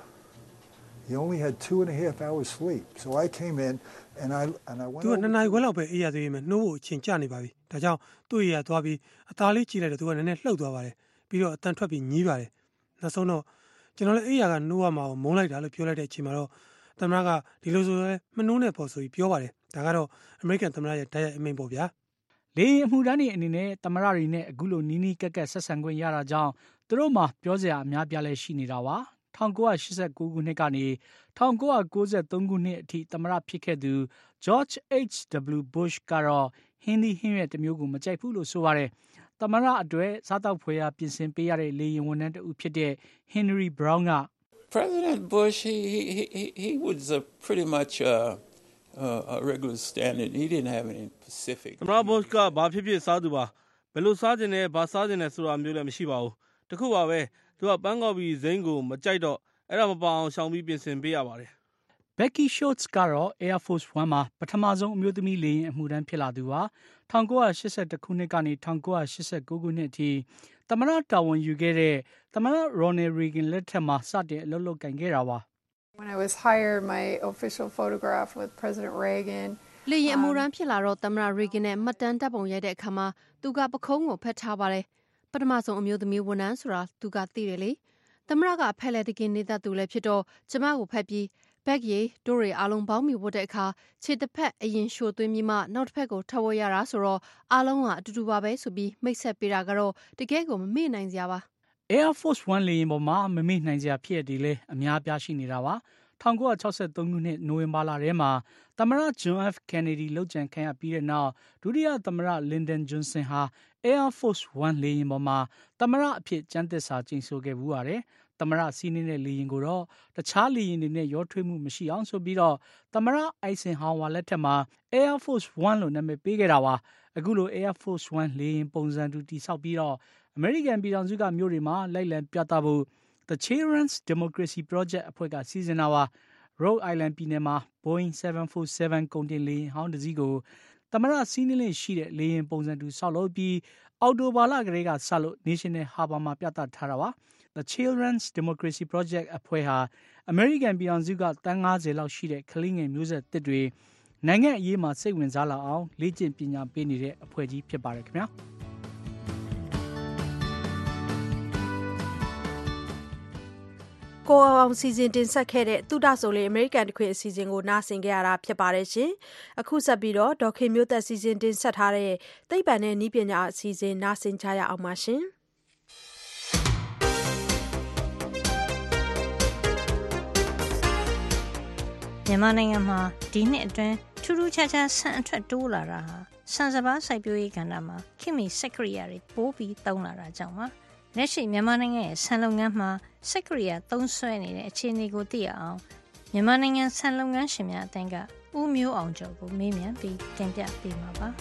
He only had two and a half hours sleep. So I came in and I and I went. သူကနှစ်နာရီခွဲလောက်ပဲအေးရသေးတယ်နှိုးဖို့အချိန်ကျနေပါပြီ။ဒါကြောင့်သူ့အေးရသွားပြီးအသားလေးကြည့်လိုက်တော့သူကနည်းနည်းလှုပ်သွားပါတယ်။ပြီးတော့အတန်ထွက်ပြီးညည်းပါတယ်။နောက်ဆုံးတော့ကျွန်တော်လည်းအေးရကနှိုးရမှာကိုမုန်းလိုက်တာလို့ပြောလိုက်တဲ့အချိန်မှာတော့သမရကဒီလိုဆိုရဲမနှိုးနဲ့ပေါ့ဆိုပြီးပြောပါတယ်။ဒါကတော့အမေရိကန်သမရရဲ့ဓာတ်ရိုက်အမိန့်ပေါ့ဗျာ။လေအမှုတန်းတွေအနေနဲ့သမရတွေနဲ့အခုလိုနီးနီးကက်ကက်ဆက်ဆံခွင့်ရတာကြောင့်သူတို့မှပြောစရာအများပြားလဲရှိနေတာပါ၁၉၈၉ခုနှစ်ကနေ၁၉၉၃ခုနှစ်အထိသမရဖြစ်ခဲ့သူ George H W Bush ကတော့ဟင်းဒီဟင်းရွက်တစ်မျိုးကိုမကြိုက်ဘူးလို့ဆိုပါတယ်သမရအတွက်စားတောက်ဖွယ်ရာပြင်ဆင်ပေးရတဲ့လေယာဉ်ဝန်ထမ်းတဦးဖြစ်တဲ့ Henry Brown က President Bush he he he he was a pretty much a Uh, a regular standard. He didn't have any specific. သမရ Bush ကဘာဖြစ်ဖြစ်စားသူပါဘယ်လိုစားခြင်းနဲ့ဘာစားခြင်းနဲ့ဆိုတာမျိုးလည်းမရှိပါဘူးတခုပါပဲသူကပန်းကော်ပီဇိမ်းကိုမကြိုက်တော့အဲ့ဒါမပအောင်ရှောင်ပြီးပြင်ဆင်ပေးရပါတယ် Becky Schultz ကတော့ Air Force One မှာပထမဆုံးအမျိုးသမီးလေယာဉ်အမှုထမ်းဖြစ်လာသူပါ၁၉၈၁ခုနှစ်ကနေ၁၉၈၉ခုနှစ်အထိသမရတာဝန်ယူခဲ့တဲ့သမရ Ronald Reagan လက်ထက်မှာစတင်အလုပ်လုပ်ကိုင်ခဲ့တာပါ When I was hired, my official photograph with President Reagan. လေယာဉ်အမှုရန်ဖြစ်လာတော့သမရ Reagan နဲ့မှတ်တမ်းတပ်ပုံရိုက်တဲ့အခါမှာသူကပခုံးကိုဖက်ထားပါတယ်။ပထမဆုံးအမျိုးသမီးဝန်ထမ်းဆိုတာသူကသိတယ်လေ။သမရကဖက်လက်တကင်းနေတဲ့သူလည်းဖြစ်တော့ကျမကိုဖက်ပြီးဘက်ရီတို့တွေအားလုံးပေါင်းမိဝတ်တဲ့အခါခြေတစ်ဖက်အရင်ရှို့သွင်းပြီးမှနောက်တစ်ဖက်ကိုထပ်ဝတ်ရတာဆိုတော့အားလုံးကအတူတူပါပဲဆိုပြီးမိတ်ဆက်ပေးတာကတော့တကယ်ကိုမမေ့နိုင်စရာပါ။ Air Force One လေယာဉ်ပေါ်မှာမမေ့နိုင်စရာဖြစ်ရည်လေအများပြားရှိနေတာပါ၁၉၆၃ခုနှစ်နိုဝင်ဘာလထဲမှာသမရ John F. Kennedy လှုပ်ကြံခံရပြီးတဲ့နောက်ဒုတိယသမရ Lyndon Johnson ဟာ Air Force One လေယာဉ်ပေါ်မှာသမရအဖြစ်ကျမ်းသစ္စာကျိန်ဆိုခဲ့ဘူးပါတယ်သမရစီးနေတဲ့လေယာဉ်ကိုတော့တခြားလေယာဉ်တွေနဲ့ရောထွေးမှုမရှိအောင်ဆိုပြီးတော့သမရ Eisenhower လက်ထက်မှာ Air Force One လို့နာမည်ပေးခဲ့တာပါအခုလို Air Force One လေယာဉ်ပုံစံတူတည်ဆောက်ပြီးတော့အမေရိကန်ပြည်ထောင်စုကမြို့တွေမှာလိုက်လံပြသဖို့ The Children's Democracy Project အဖွဲ့ကစီစဉ်တာပါ Rhode Island ပြည်နယ်မှာ Boeing seven forty-seven ကုန်တင်လေယာဉ်ဟောင်းတစ်စီးကိုသမရစီးနှင်းလေးရှိတဲ့လေယာဉ်ပုံစံတူဆောက်လုပ်ပြီးအော်တိုဘာလကလေးကစလို့ National Harbor မှာပြသထားတာပါ The Children's Democracy Project အဖွဲ့ဟာအမေရိကန်ပြည်ထောင်စုကတန်း၅၀လောက်ရှိတဲ့ကလေးငယ်မျိုးဆက်သစ်တွေနိုင်ငံအရေးမှာစိတ်ဝင်စားလာအောင်လေ့ကျင့်ပညာပေးနေတဲ့အဖွဲ့ကြီးဖြစ်ပါတယ်ခင်ဗျာကိုအောင်စီစဉ်တင်ဆက်ခဲ့တဲ့သုဒဆိုလေအမေရိကန်တခွေအစီအစဉ်ကိုနားဆင်ကြရတာဖြစ်ပါတယ်ရှင်အခုဆက်ပြီးတော့ဒေါ်ခင်မျိုးသက်စီစဉ်တင်ဆက်ထားတဲ့သိပ္ပံနဲ့နည်းပညာအစီအစဉ်နားဆင်ကြရအောင်ပါရှင်မြန်မာနိုင်ငံမှာဒီနှစ်အတွင်းထူးထူးခြားခြားဆန်အထွက်တိုးလာတာဟာဆန်စပါးစိုက်ပျိုးရေးကဏ္ဍမှာခင်မီစက်ကရိယာတွေပိုးပြီးသုံးလာတာကြောင့်ပါလက်ရှိမြန်မာနိုင်ငံရဲ့ဆန်လုပ်ငန်းမှာစက်ကရိယာသုံးစွဲနေတဲ့အခြေအနေကိုသိရအောင်မြန်မာနိုင်ငံဆန်လုပ်ငန်းရှင်များအသင်းကဦးမျိုးအောင်ကျော်ကိုမေးမြန်းပြီးတင်ပြပေးမှာပါ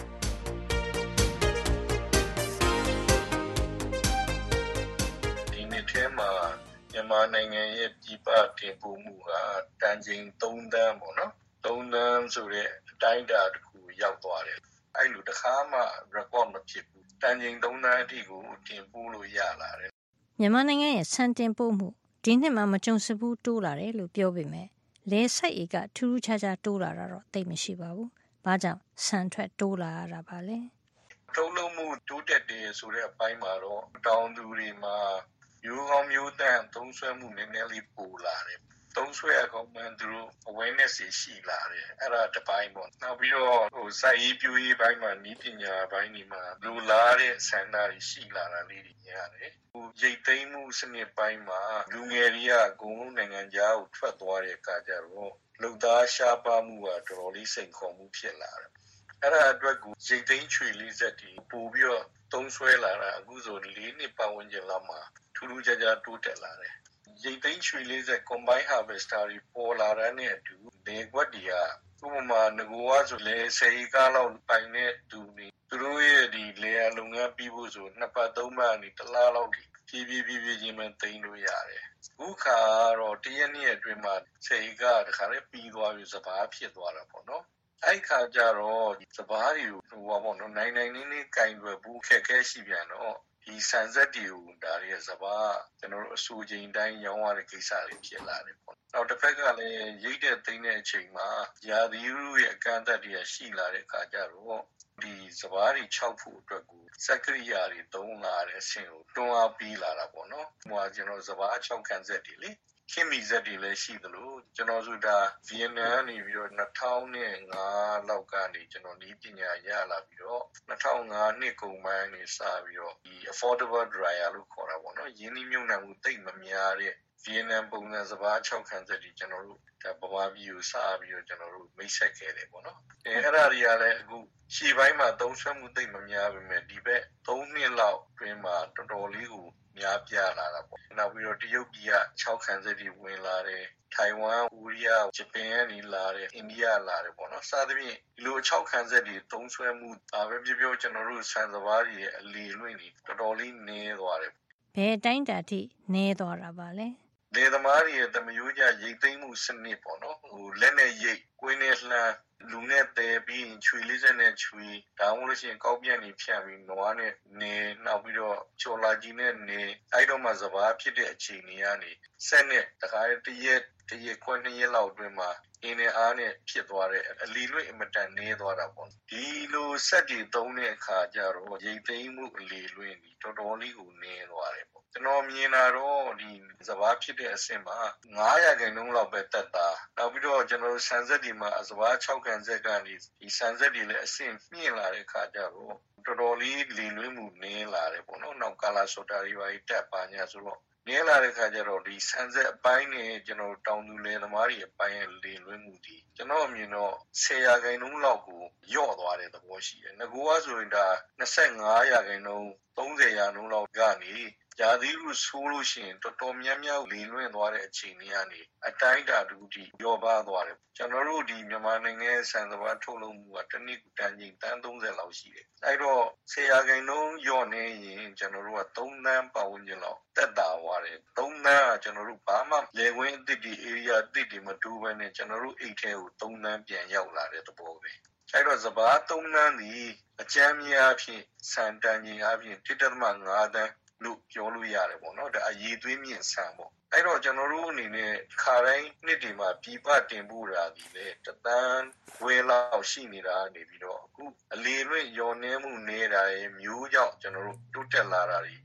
ဒီနေ့ထဲမှာမြန်မာနိုင်ငံရဲ့ပြည်ပတင်ပို့မှုကတန်ချိန်သုံးသန်းပေါ့နော်သုံးသန်းဆိုတဲ့အတိုင်းအတာတစ်ခုရောက်သွားတယ်အဲ့လိုတစ်ခါမှ record မဖြစ်ဘူးတန်ချိန်သုံးသန်းအထိကိုတင်ပို့လို့ရလာတယ်မြန်မာနိုင်ငံရဲ့ဆန်တင်ပို့မှုဒီနှစ်မှာမကြုံစဘူးတိုးလာတယ်လို့ပြောပေမဲ့လဲဆိုင်ဧကထူးထူးခြားခြားတိုးလာတာတော့သိမရှိပါဘူး။ဘာကြောင့်ဆန်ထွက်တိုးလာရတာပါလဲ။ထုတ်လုပ်မှုတိုးတက်တယ်ဆိုတဲ့အပိုင်းမှာတော့တောင်သူတွေမှာမျိုးကောင်းမျိုးတန့်သုံးစွဲမှုနည်းနည်းလေးပိုလာတယ်။သုံးစွဲအကောင်မှန်သူတို့ awareness ရှိလာတယ်။အဲ့ဒါတစ်ပိုင်းပေါ့။နောက်ပြီးတော့ဟိုစိုက်ရေးပြိုးရေးပိုင်းမှာနည်းပညာပိုင်းတွေမှာလူလာတဲ့ဆန္ဒတွေရှိလာတာလေးတွေရတယ်။ဟိုရိတ်သိမ်းမှုစနစ်ပိုင်းမှာလူငယ်တွေကအကုန်လုံးနိုင်ငံခြားကိုထွက်သွားတဲ့အခါကျတော့လူသားရှားပါမှုကတော်တော်လေးစိန်ခေါ်မှုဖြစ်လာတယ်။အဲ့ဒါအတွက်ကိုရိတ်သိမ်းချွေလေးဆက်တွေပို့ပြီးတော့သုံးစွဲလာတာအခုဆိုလေးနှစ်ပတ်ဝန်းကျင်လောက်မှာထူးထူးခြားခြားတိုးတက်လာတယ်။ရိတ်သိမ်းချွေလေးဆက် combine harvester တွေပေါ်လာတဲ့နဲ့အတူလေကွက်တွေကဥပမာငကိုဝါဆိုလေဆယ်ကားလောက်ပိုင်တဲ့သူတွေသူတို့ရဲ့ဒီလေယာလုပ်ငန်းပြီးဖို့ဆိုနှစ်ပတ်သုံးပတ်နေတစ်လားလောက်ဖြည်းဖြည်းဖြည်းဖြည်းချင်းမှသိမ်းလို့ရတယ်။အခုခါတော့တရက်နှစ်အတွင်းမှာဆယ်ကားတခါလေးပြီးသွားပြီစပါးဖြစ်သွားတာပေါ့နော်။အဲ့ခါကျတော့ဒီစပါးတွေကိုဟိုပါပေါ့နော်နိုင်နိုင်နေနေကင်ွယ်ဘူးခက်ခဲရှိပြန်တော့ဒီဆန်ဆက်တွေကိုဒါတွေကစပါးကျွန်တော်တို့အဆူချိန်တိုင်းရောင်းရတဲ့ကိစ္စတွေဖြစ်လာတယ်ပေါ့။နောက်တစ်ဖက်ကလည်းရိတ်တဲ့သိမ်းတဲ့အချိန်မှာရာသီဥတုရဲ့အကန့်အသတ်တွေရှိလာတဲ့အခါကျတော့ဒီစပါးတွေခြောက်ဖို့အတွက်ကိုစက်ကရိယာတွေသုံးလာတဲ့အဆင့်ကိုတွန်းအားပေးလာတာပေါ့နော်။ဟိုကကျွန်တော်စပါးခြောက်ခံဆက်တွေလေခင်မီဆက်တွေလည်းရှိသလိုကျွန်တော်ဆိုတာဗီယက်နမ်နေပြီးတော့နှစ်ထောင်ငါးလောက်ကနေကျွန်တော်ဤပညာရလာပြီးတော့နှစ်ထောင်ငါးနှစ်ကုန်ပိုင်းနေစပြီးတော့ဒီ affordable dryer လို့ခေါ်တာပေါ့နော်။ယင်းနှိမ့်မြုပ်နှံမှုတိတ်မများတဲ့ဗီယက်နမ်ပုံစံစပါးခြောက်ခံဆက်တွေကျွန်တော်တို့ဒါဗမာပြည်ကိုစပြီးတော့ကျွန်တော်တို့မိတ်ဆက်ခဲ့တယ်ပေါ့နော်။အဲအဲ့ဒါတွေကလည်းအခုရှေ့ပိုင်းမှာသုံးစွဲမှုတိတ်မများပေမဲ့ဒီဘက်သုံးနှစ်လောက်တွင်မှာတော်တော်လေးကိုများပြားလာတာပေါ့။နောက်ပြီးတော့တရုတ်ပြည်ကခြောက်ခံဆက်တွေဝင်လာတယ်။ထိုင်ဝမ်၊ကိုရီးယား၊ဂျပန်ကနေလာတယ်။အိန္ဒိယလာတယ်ပေါ့နော်။စသဖြင့်ဒီလိုခြောက်ခံဆက်တွေသုံးစွဲမှုဒါပဲပြောပြောကျွန်တော်တို့ဆန်စပါးတွေရဲ့အလီလွင့်တွေတော်တော်လေးနည်းသွားတယ်။ဘယ်တိုင်းတာထိနည်းသွားတာပါလဲ။လေသမားတွေရဲ့တမယိုးကြရိတ်သိမ်းမှုစနစ်ပေါ့နော်။ဟိုလက်နဲ့ရိတ်၊ကွင်းနဲ့လှမ်းလူနဲ့တဲပြီးချွေလေးစက်နဲ့ချွေဒါမှမဟုတ်လို့ရှိရင်ကောက်ပြန့်နေဖြန့်ပြီးနွားနဲ့နေနောက်ပြီးတော့ချော်လာကြီးနဲ့နေအဲ့တော့မှစပါးဖြစ်တဲ့အချိန်ကြီးကနေဆက်နဲ့တခါတည်းရက်တရက်ခွန်းနှစ်ရက်လောက်အတွင်းမှာအင်းနဲ့အားနဲ့ဖြစ်သွားတဲ့အလီလွင့်အမတန်နေသွားတာပေါ့ဒီလိုဆက်တွေသုံးတဲ့အခါကျတော့ရိတ်သိမ်းမှုအလီလွင့်ဒီတော်တော်လေးကိုနေသွားတယ်ပေါ့ကျွန်တော်မြင်တာတော့ဒီစပါးဖြစ်တဲ့အဆင့်မှာငါးရာခိုင်နှုန်းလောက်ပဲတက်တာနောက်ပြီးတော့ကျွန်တော်ဆန်ဆက်ဒီမှာစပါးခြောက်ခံဆက်ကနေဒီဆန်ဆက်တွေလည်းအဆင့်မြင့်လာတဲ့အခါကျတော့တော်တော်လေးလီလွင့်မှုနေလာတယ်ပေါ့နော်နောက်ကာလာဆိုတာတွေပါတက်ပါညာဆိုတော့နေလာတဲ့ခါကျတော့ဒီဆန်ဆက်အပိုင်းနဲ့ကျွန်တော်တောင်သူလယ်သမားတွေအပိုင်းရဲ့လေလွင့်မှုဒီကျွန်တော်အမြင်တော့ဆယ်ရာခိုင်နှုန်းလောက်ကိုညော့သွားတဲ့သဘောရှိတယ်။ငကိုကဆိုရင်ဒါနှစ်ဆယ့်ငါးရာခိုင်နှုန်းသုံးဆယ်ရာနှုန်းလောက်ကနေရာသီဥတုဆိုးလို့ရှိရင်တော်တော်များများလေလွင့်သွားတဲ့အခြေအနေကနေအတိုင်းအတာတူတီရောပါသွားတယ်။ကျွန်တော်တို့ဒီမြန်မာနိုင်ငံဆန်စပါးထုတ်လုပ်မှုကတစ်နှစ်တန်ချိန်တန်းသုံးဆယ်လောက်ရှိတယ်။အဲ့တော့ဆယ်ရာခိုင်နှုန်းညော့နေရင်ကျွန်တော်တို့ကသုံးသန်းပတ်ဝန်းကျင်လောက်တက်တာသွားတယ်။သုံးသန်းကကျွန်တော်တို့ဘာမှလေဝင်းအသစ်ဒီ area အသစ်တွေမတူဘဲနဲ့ကျွန်တော်တို့အိတ်ထဲကိုသုံးသန်းပြန်ရောက်လာတဲ့သဘောပဲ။အဲ့တော့စပါးသုံးသန်းဒီအကြမ်းများအဖြစ်ဆန်တန်ချိန်အဖြစ်တစ်တက်မှငါးသန်းလို့ပြောလို့ရတယ်ပေါ့နော်ဒါအရေးသွေးမြင့်ဆန်ပေါ့အဲ့တော့ကျွန်တော်တို့အနေနဲ့ခါတိုင်းနှစ်ဒီမှာပြည်ပတင်ပို့တာဒီလေတသန်းဝဲလောက်ရှိနေတာနေပြီးတော့အခုအလေလွင့်ရော်နေမှုနေတာရဲ့မျိုးကြောင့်ကျွန်တော်တို့တိုးတက်လာတာတွေကြောင့်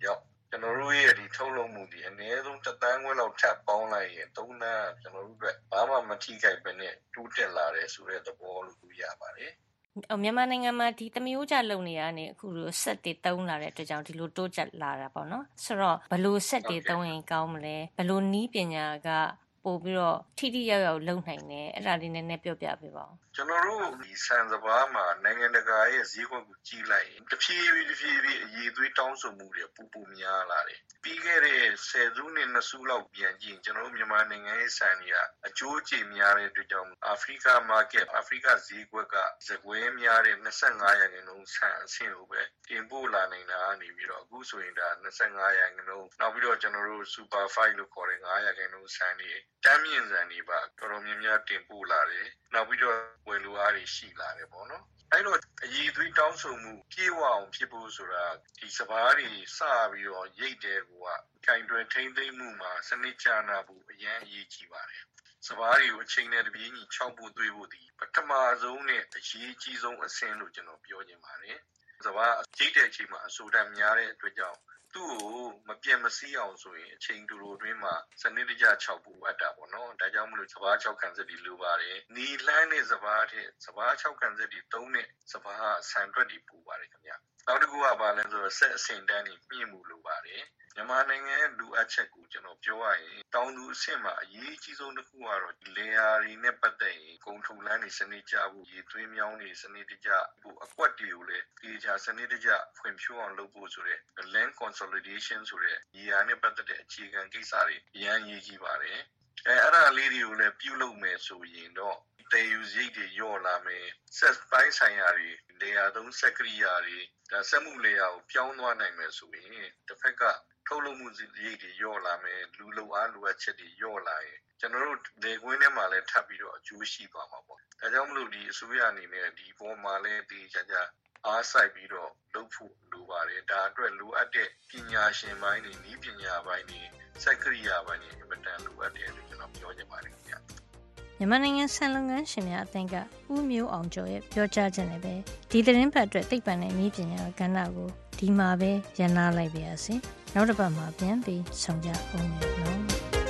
ကျွန်တော်တို့ရဲ့ဒီထုတ်လုပ်မှုဒီအနည်းဆုံးတစ်တန်းခွဲလောက်ထပ်ပေါင်းလိုက်ရင်သုံးတန်းကျွန်တော်တို့အတွက်ဘာမှမထိခိုက်ပဲနဲ့တိုးတက်လာတယ်ဆိုတဲ့သဘောလို့ပြောရပါတယ်မြန်မာနိုင်ငံမှာဒီသမီးဦးကြလုံနေရနေအခုလိုဆက်တွေတုံးလာတဲ့အတွက်ကြောင့်ဒီလိုတိုးတက်လာတာပေါ့နော်ဆိုတော့ဘလို့ဆက်တွေတုံးရင်ကောင်းမလဲဘလို့နီးပညာကပို့ပြီးတော့ထိထိရောက်ရောက်လုပ်နိုင်တယ်အဲ့ဒါလေးနည်းနည်းပြောပြပေးပါဦးကျွန်တော်တို့ဒီဆန်စပါးမှာနိုင်ငံတကာရဲ့ဈေးကွက်ကိုကြီးလိုက်ရင်တဖြည်းဖြည်းတဖြည်းဖြည်းအရေးသွေးတောင်းဆိုမှုတွေပူပူများလာတယ်ပြီးခဲ့တဲ့ဆယ်စုနှစ်နှစ်စုလောက်ပြန်ကြည့်ကျွန်တော်တို့မြန်မာနိုင်ငံရဲ့ဆန်တွေကအကျိုးကျေများတဲ့အတွက်ကြောင့်အာဖရိက market အာဖရိကဈေးကွက်ကဇကွဲများတဲ့၂၅ရာခိုင်နှုန်းဆန်အဆင့်ကိုပဲတင်ပို့လာနိုင်တာနေပြီးတော့အခုဆိုရင်ဒါ၂၅ရာခိုင်နှုန်းနောက်ပြီးတော့ကျွန်တော်တို့ super five လို့ခေါ်တဲ့၅ရာခိုင်နှုန်းဆန်တွေတမ်းမြင့်ဆန်တွေပါတော်တော်များများတင်ပို့လာတယ်နောက်ပြီးတော့ဝယ်လိုအားတွေရှိလာတယ်ပေါ့နော်အဲ့တော့အရေးသွေးတောင်းဆိုမှုပြေဝအောင်ဖြစ်ဖို့ဆိုတာဒီစပါးတွေစပြီးတော့ရိတ်တဲ့ကွာခိုင်တွယ်ထိမ့်သိမ့်မှုမှာစနစ်ကျနာဖို့အရင်အရေးကြီးပါတယ်စပါးတွေကိုအချိန်နဲ့တပြေးညီခြောက်ဖို့သွေးဖို့ဒီပထမဆုံးနဲ့အရေးကြီးဆုံးအဆင့်လို့ကျွန်တော်ပြောချင်ပါတယ်စပါးရိတ်တဲ့အချိန်မှာအဆိုတန်များတဲ့အတွက်ကြောင့်သူ့ကိုမပြတ်မစည်းအောင်ဆိုရင်အချိန်တူတူအတွင်းမှာစနစ်တကျခြောက်ဖို့အပ်တာပေါ့နော်ဒါကြောင့်မလို့စပါးခြောက်ခံစက်တွေလိုပါတယ်နီလန်းနဲ့စပါးတဲ့စပါးခြောက်ခံစက်တွေသုံးတဲ့စပါးဆန်တွက်တွေပူပါတယ်ခင်ဗျနောက်တစ်ခုကဘာလဲဆိုတော့ဆက်အဆင့်တန်းတွေမြင့်မှုလိုပါတယ်မြန်မာနိုင်ငံရဲ့လူအပ်ချက်ကိုကျွန်တော်ပြောရရင်တောင်သူအဆင့်မှာအရေးကြီးဆုံးတစ်ခုကတော့လေယာရီနဲ့ပတ်သက်ရင်ကုန်ထုတ်လမ်းတွေစနစ်ကျဖို့ရေသွင်းမြောင်းတွေစနစ်တကျဖို့အကွက်တွေကိုလည်းဒီချာစနစ်တကျဖွံ့ဖြိုးအောင်လုပ်ဖို့ဆိုတဲ့ land consolidation ဆိုတဲ့ဒီဟာနဲ့ပတ်သက်တဲ့အခြေခံကိစ္စတွေအများကြီးကြီးပါတယ်အဲအဲ့ဒါလေးတွေကိုလည်းပြုလုပ်မယ်ဆိုရင်တော့တေယူစိတ်တွေရော့လာမယ်ဆက်ပိုင်းဆိုင်ရာတွေလေယာသုံးစက်ကရိယာတွေဒါစက်မှုလေယာကိုပြောင်းသွားနိုင်မယ်ဆိုရင်တစ်ဖက်ကထုတ်လုပ်မှုစိတ်တွေရော့လာမယ်လူလုံအားလိုအပ်ချက်တွေရော့လာရင်ကျွန်တော်တို့ဒေကွင်းထဲမှာလည်းထပ်ပြီးတော့အကျိုးရှိသွားမှာပေါ့ဒါကြောင့်မလို့ဒီအစိုးရအနေနဲ့ဒီပေါ်မှာလည်းဒီကြကြအားဆိုင်ပြီးတော့လုပ်ဖို့လိုပါတယ်ဒါအတွက်လိုအပ်တဲ့ပညာရှင်ပိုင်းတွေနည်းပညာပိုင်းတွေစက်ကရိယာပိုင်းတွေအမှန်တန်လိုအပ်တယ်လို့ကျွန်တော်ပြောချင်ပါတယ်ခင်ဗျမြန်မာနိုင်ငံဆန်လုပ်ငန်းရှင်များအသင်းကဦးမျိုးအောင်ကျော်ရဲ့ပြောကြားချက်နဲ့ပဲဒီသတင်းပတ်အတွက်သိပ္ပံနဲ့နည်းပညာကဏ္ဍကိုဒီမှာပဲရန်နာလိုက်ပါရစေနောက်တစ်ပတ်မှာပြန်ပြီးဆုံကြအောင်မယ်နော်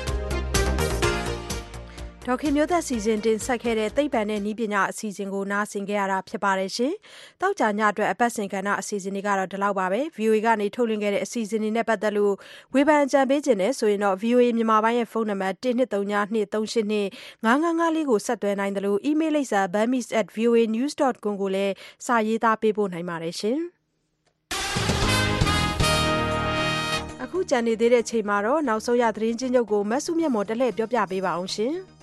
ဒေါခင်မျိုးသက်စီစဉ်တင်ဆက်ခဲ့တဲ့သိပ္ပံနဲ့နည်းပညာအစီအစဉ်ကိုနားဆင်ကြရတာဖြစ်ပါတယ်ရှင်။တောက်ကြညအတွက်အပတ်စဉ်ကဏ္ဍအစီအစဉ်တွေကတော့ဒီလောက်ပါပဲ။ဗီအိုအေ ကနေထုတ်လွှင့်ခဲ့တဲ့အစီအစဉ်တွေနဲ့ပတ်သက်လို့ဝေဖန်အကြံပေးခြင်းနဲ့ဆိုရင်တော့ ဗီအိုအေ မြန်မာပိုင်းရဲ့ဖုန်းနံပါတ်one two three two two three eight two five five fiveကိုဆက်သွယ်နိုင်တယ်လို့အီးမေးလ်လိပ်စာ burmese at voa news dot com ကိုလည်းစာရေးသားပေးပို့နိုင်ပါတယ်ရှင်။အခုကြံနေသေးတဲ့အချိန်မှာတော့နောက်ဆုံးရသတင်းချင်းချုပ်ကိုမဆုမြတ်မော်တလှည့်ပြောပြပေးပါအောင်ရှင်။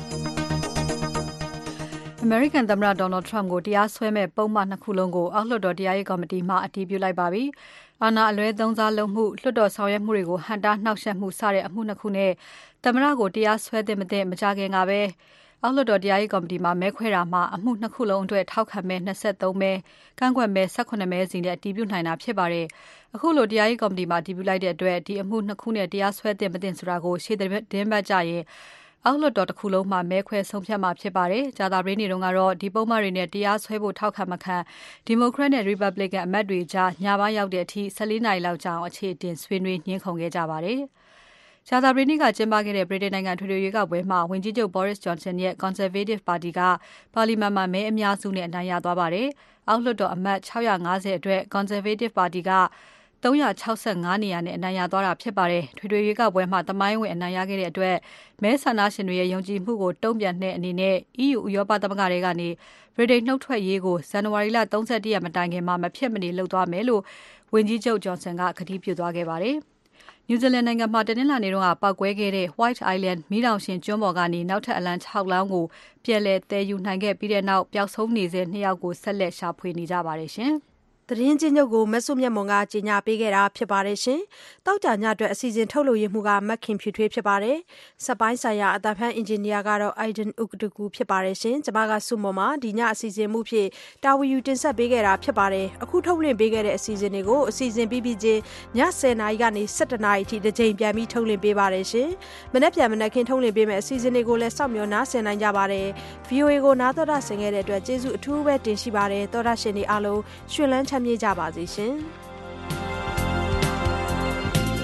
အမေရိကန်သမ္မတဒေါ်နယ်ထရမ့်ကိုတရားစွဲမဲ့ပုံမှန်နှစ်ခုလုံးကိုအောက်လွှတ်တော်တရားရေးကော်မတီမှအတည်ပြုလိုက်ပါပြီ။အာဏာအလွဲသုံးစားလုပ်မှုလွှတ်တော်ဆောင်ရွက်မှုတွေကိုဟန့်တားနှောက်ယှက်မှုစတဲ့အမှုနှစ်ခုနဲ့သမ္မတကိုတရားစွဲသင့်မသင့်မကြခင်ကပဲအောက်လွှတ်တော်တရားရေးကော်မတီမှမဲခွဲတာမှာအမှုနှစ်ခုလုံးအတွက်ထောက်ခံမဲtwenty-threeမဲကန့်ကွက်မဲeighteenမဲစီနဲ့အတည်ပြုနိုင်တာဖြစ်ပါတယ်။အခုလိုတရားရေးကော်မတီမှအတည်ပြုလိုက်တဲ့အတွက်ဒီအမှုနှစ်ခုနဲ့တရားစွဲသင့်မသင့်ဆိုတာကိုရှေ့သတင်းပတ်ကြရင်အောက်လွှတ်တော်တစ်ခုလုံးမှာမဲခွဲဆုံးဖြတ်မှာဖြစ်ပါတယ်။ကြာသပတေးနေ့တုန်းကတော့ဒီပုံမှန်တွေနဲ့တရားစွဲဖို့ထောက်ခံမခံဒီမိုကရက်နဲ့ Republican အမတ်တွေကြားညပိုင်းရောက်တဲ့အထိfourteenနာရီလောက်ကြာအောင်အခြေအတင်ဆွေးနွေးညှင်းခုန်ခဲ့ကြပါတယ်။ကြာသပတေးနေ့ကကျင်းပခဲ့တဲ့ဗြိတိန်နိုင်ငံထွေထွေရွေးကောက်ပွဲမှာဝန်ကြီးချုပ် Boris Johnson ရဲ့ Conservative ပါတီကပါလီမန်မှာမဲအများစုနဲ့အနိုင်ရသွားပါတယ်။အောက်လွှတ်တော်အမတ်six fiftyအတွက် Conservative ပါတီကthree sixty-fiveနေရာနဲ့အနိုင်ရသွားတာဖြစ်ပါတယ်။ထွေထွေရွေးကောက်ပွဲမှာသမိုင်းဝင်အနိုင်ရခဲ့တဲ့အတွက်မဲဆန္ဒရှင်တွေရဲ့ယုံကြည်မှုကိုတုံ့ပြန်တဲ့အနေနဲ့ E U ဥရောပသမဂ္ဂတွေကနေဗြိတိန်နှုတ်ထွက်ရေးကိုဇန်နဝါရီလthirty-firstရက်မတိုင်ခင်မှာမဖြစ်မနေလုပ်သွားမယ်လို့ဝန်ကြီးချုပ် Johnson ကကတိပြုသွားခဲ့ပါတယ်။ New Zealand နိုင်ငံမှာတနင်္လာနေ့တုန်းကပောက်ကွဲခဲ့တဲ့ White Island မီးတောင်ရှင်ကျွန်းပေါ်ကနေနောက်ထပ်အလံsixလောင်းကိုပြန်လည်သယ်ယူနိုင်ခဲ့ပြီးတဲ့နောက်ပျောက်ဆုံးနေဆဲtwoယောက်ကိုဆက်လက်ရှာဖွေနေကြပါတယ်ရှင်။သတင်းချင်းချုပ်ကိုမဆုမြတ်မွန်ကကြီးညာပေးခဲ့တာဖြစ်ပါတယ်ရှင်။တောက်ကြညအတွက်အစီအစဉ်ထုတ်လို့ရမှုကမက်ခင်ဖြူထွေးဖြစ်ပါတယ်။စက်ပိုင်းဆိုင်ရာအသံဖန်အင်ဂျင်နီယာကတော့ Aiden Ukduku ဖြစ်ပါတယ်ရှင်။ကျွန်မကဆုမွန်မှာဒီညအစီအစဉ်မှုဖြစ်တာဝန်ယူတင်ဆက်ပေးခဲ့တာဖြစ်ပါတယ်။အခုထုတ်လွှင့်ပေးခဲ့တဲ့အစီအစဉ်တွေကိုအစီအစဉ်ပြီးပြီးချင်းညtenနာရီကနေsevenနာရီအထိတစ်ချိန်ပြန်ပြီးထုတ်လွှင့်ပေးပါတယ်ရှင်။မနေ့ပြန်မနေ့ခင်ထုတ်လွှင့်ပေးမယ့်အစီအစဉ်တွေကိုလည်းစောင့်မျှော်နားဆင်နိုင်ကြပါတယ်။ V O A ကိုနားတော်တာဆင်ခဲ့တဲ့အတွက်ကျေးဇူးအထူးပဲတင်ရှိပါတယ်။တော်တာရှင်တွေအားလုံးရှင်လန်းချမ်းမြေ့ကြပါစေရှင်။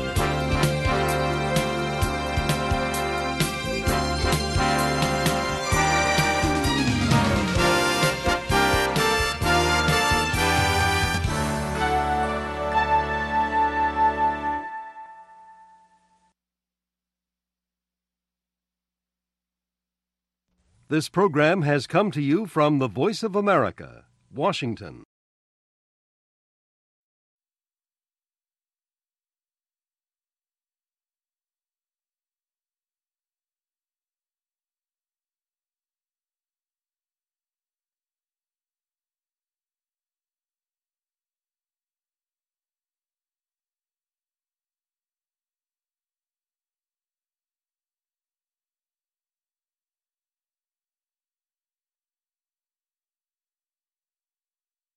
This program has come to you from the Voice of America, Washington.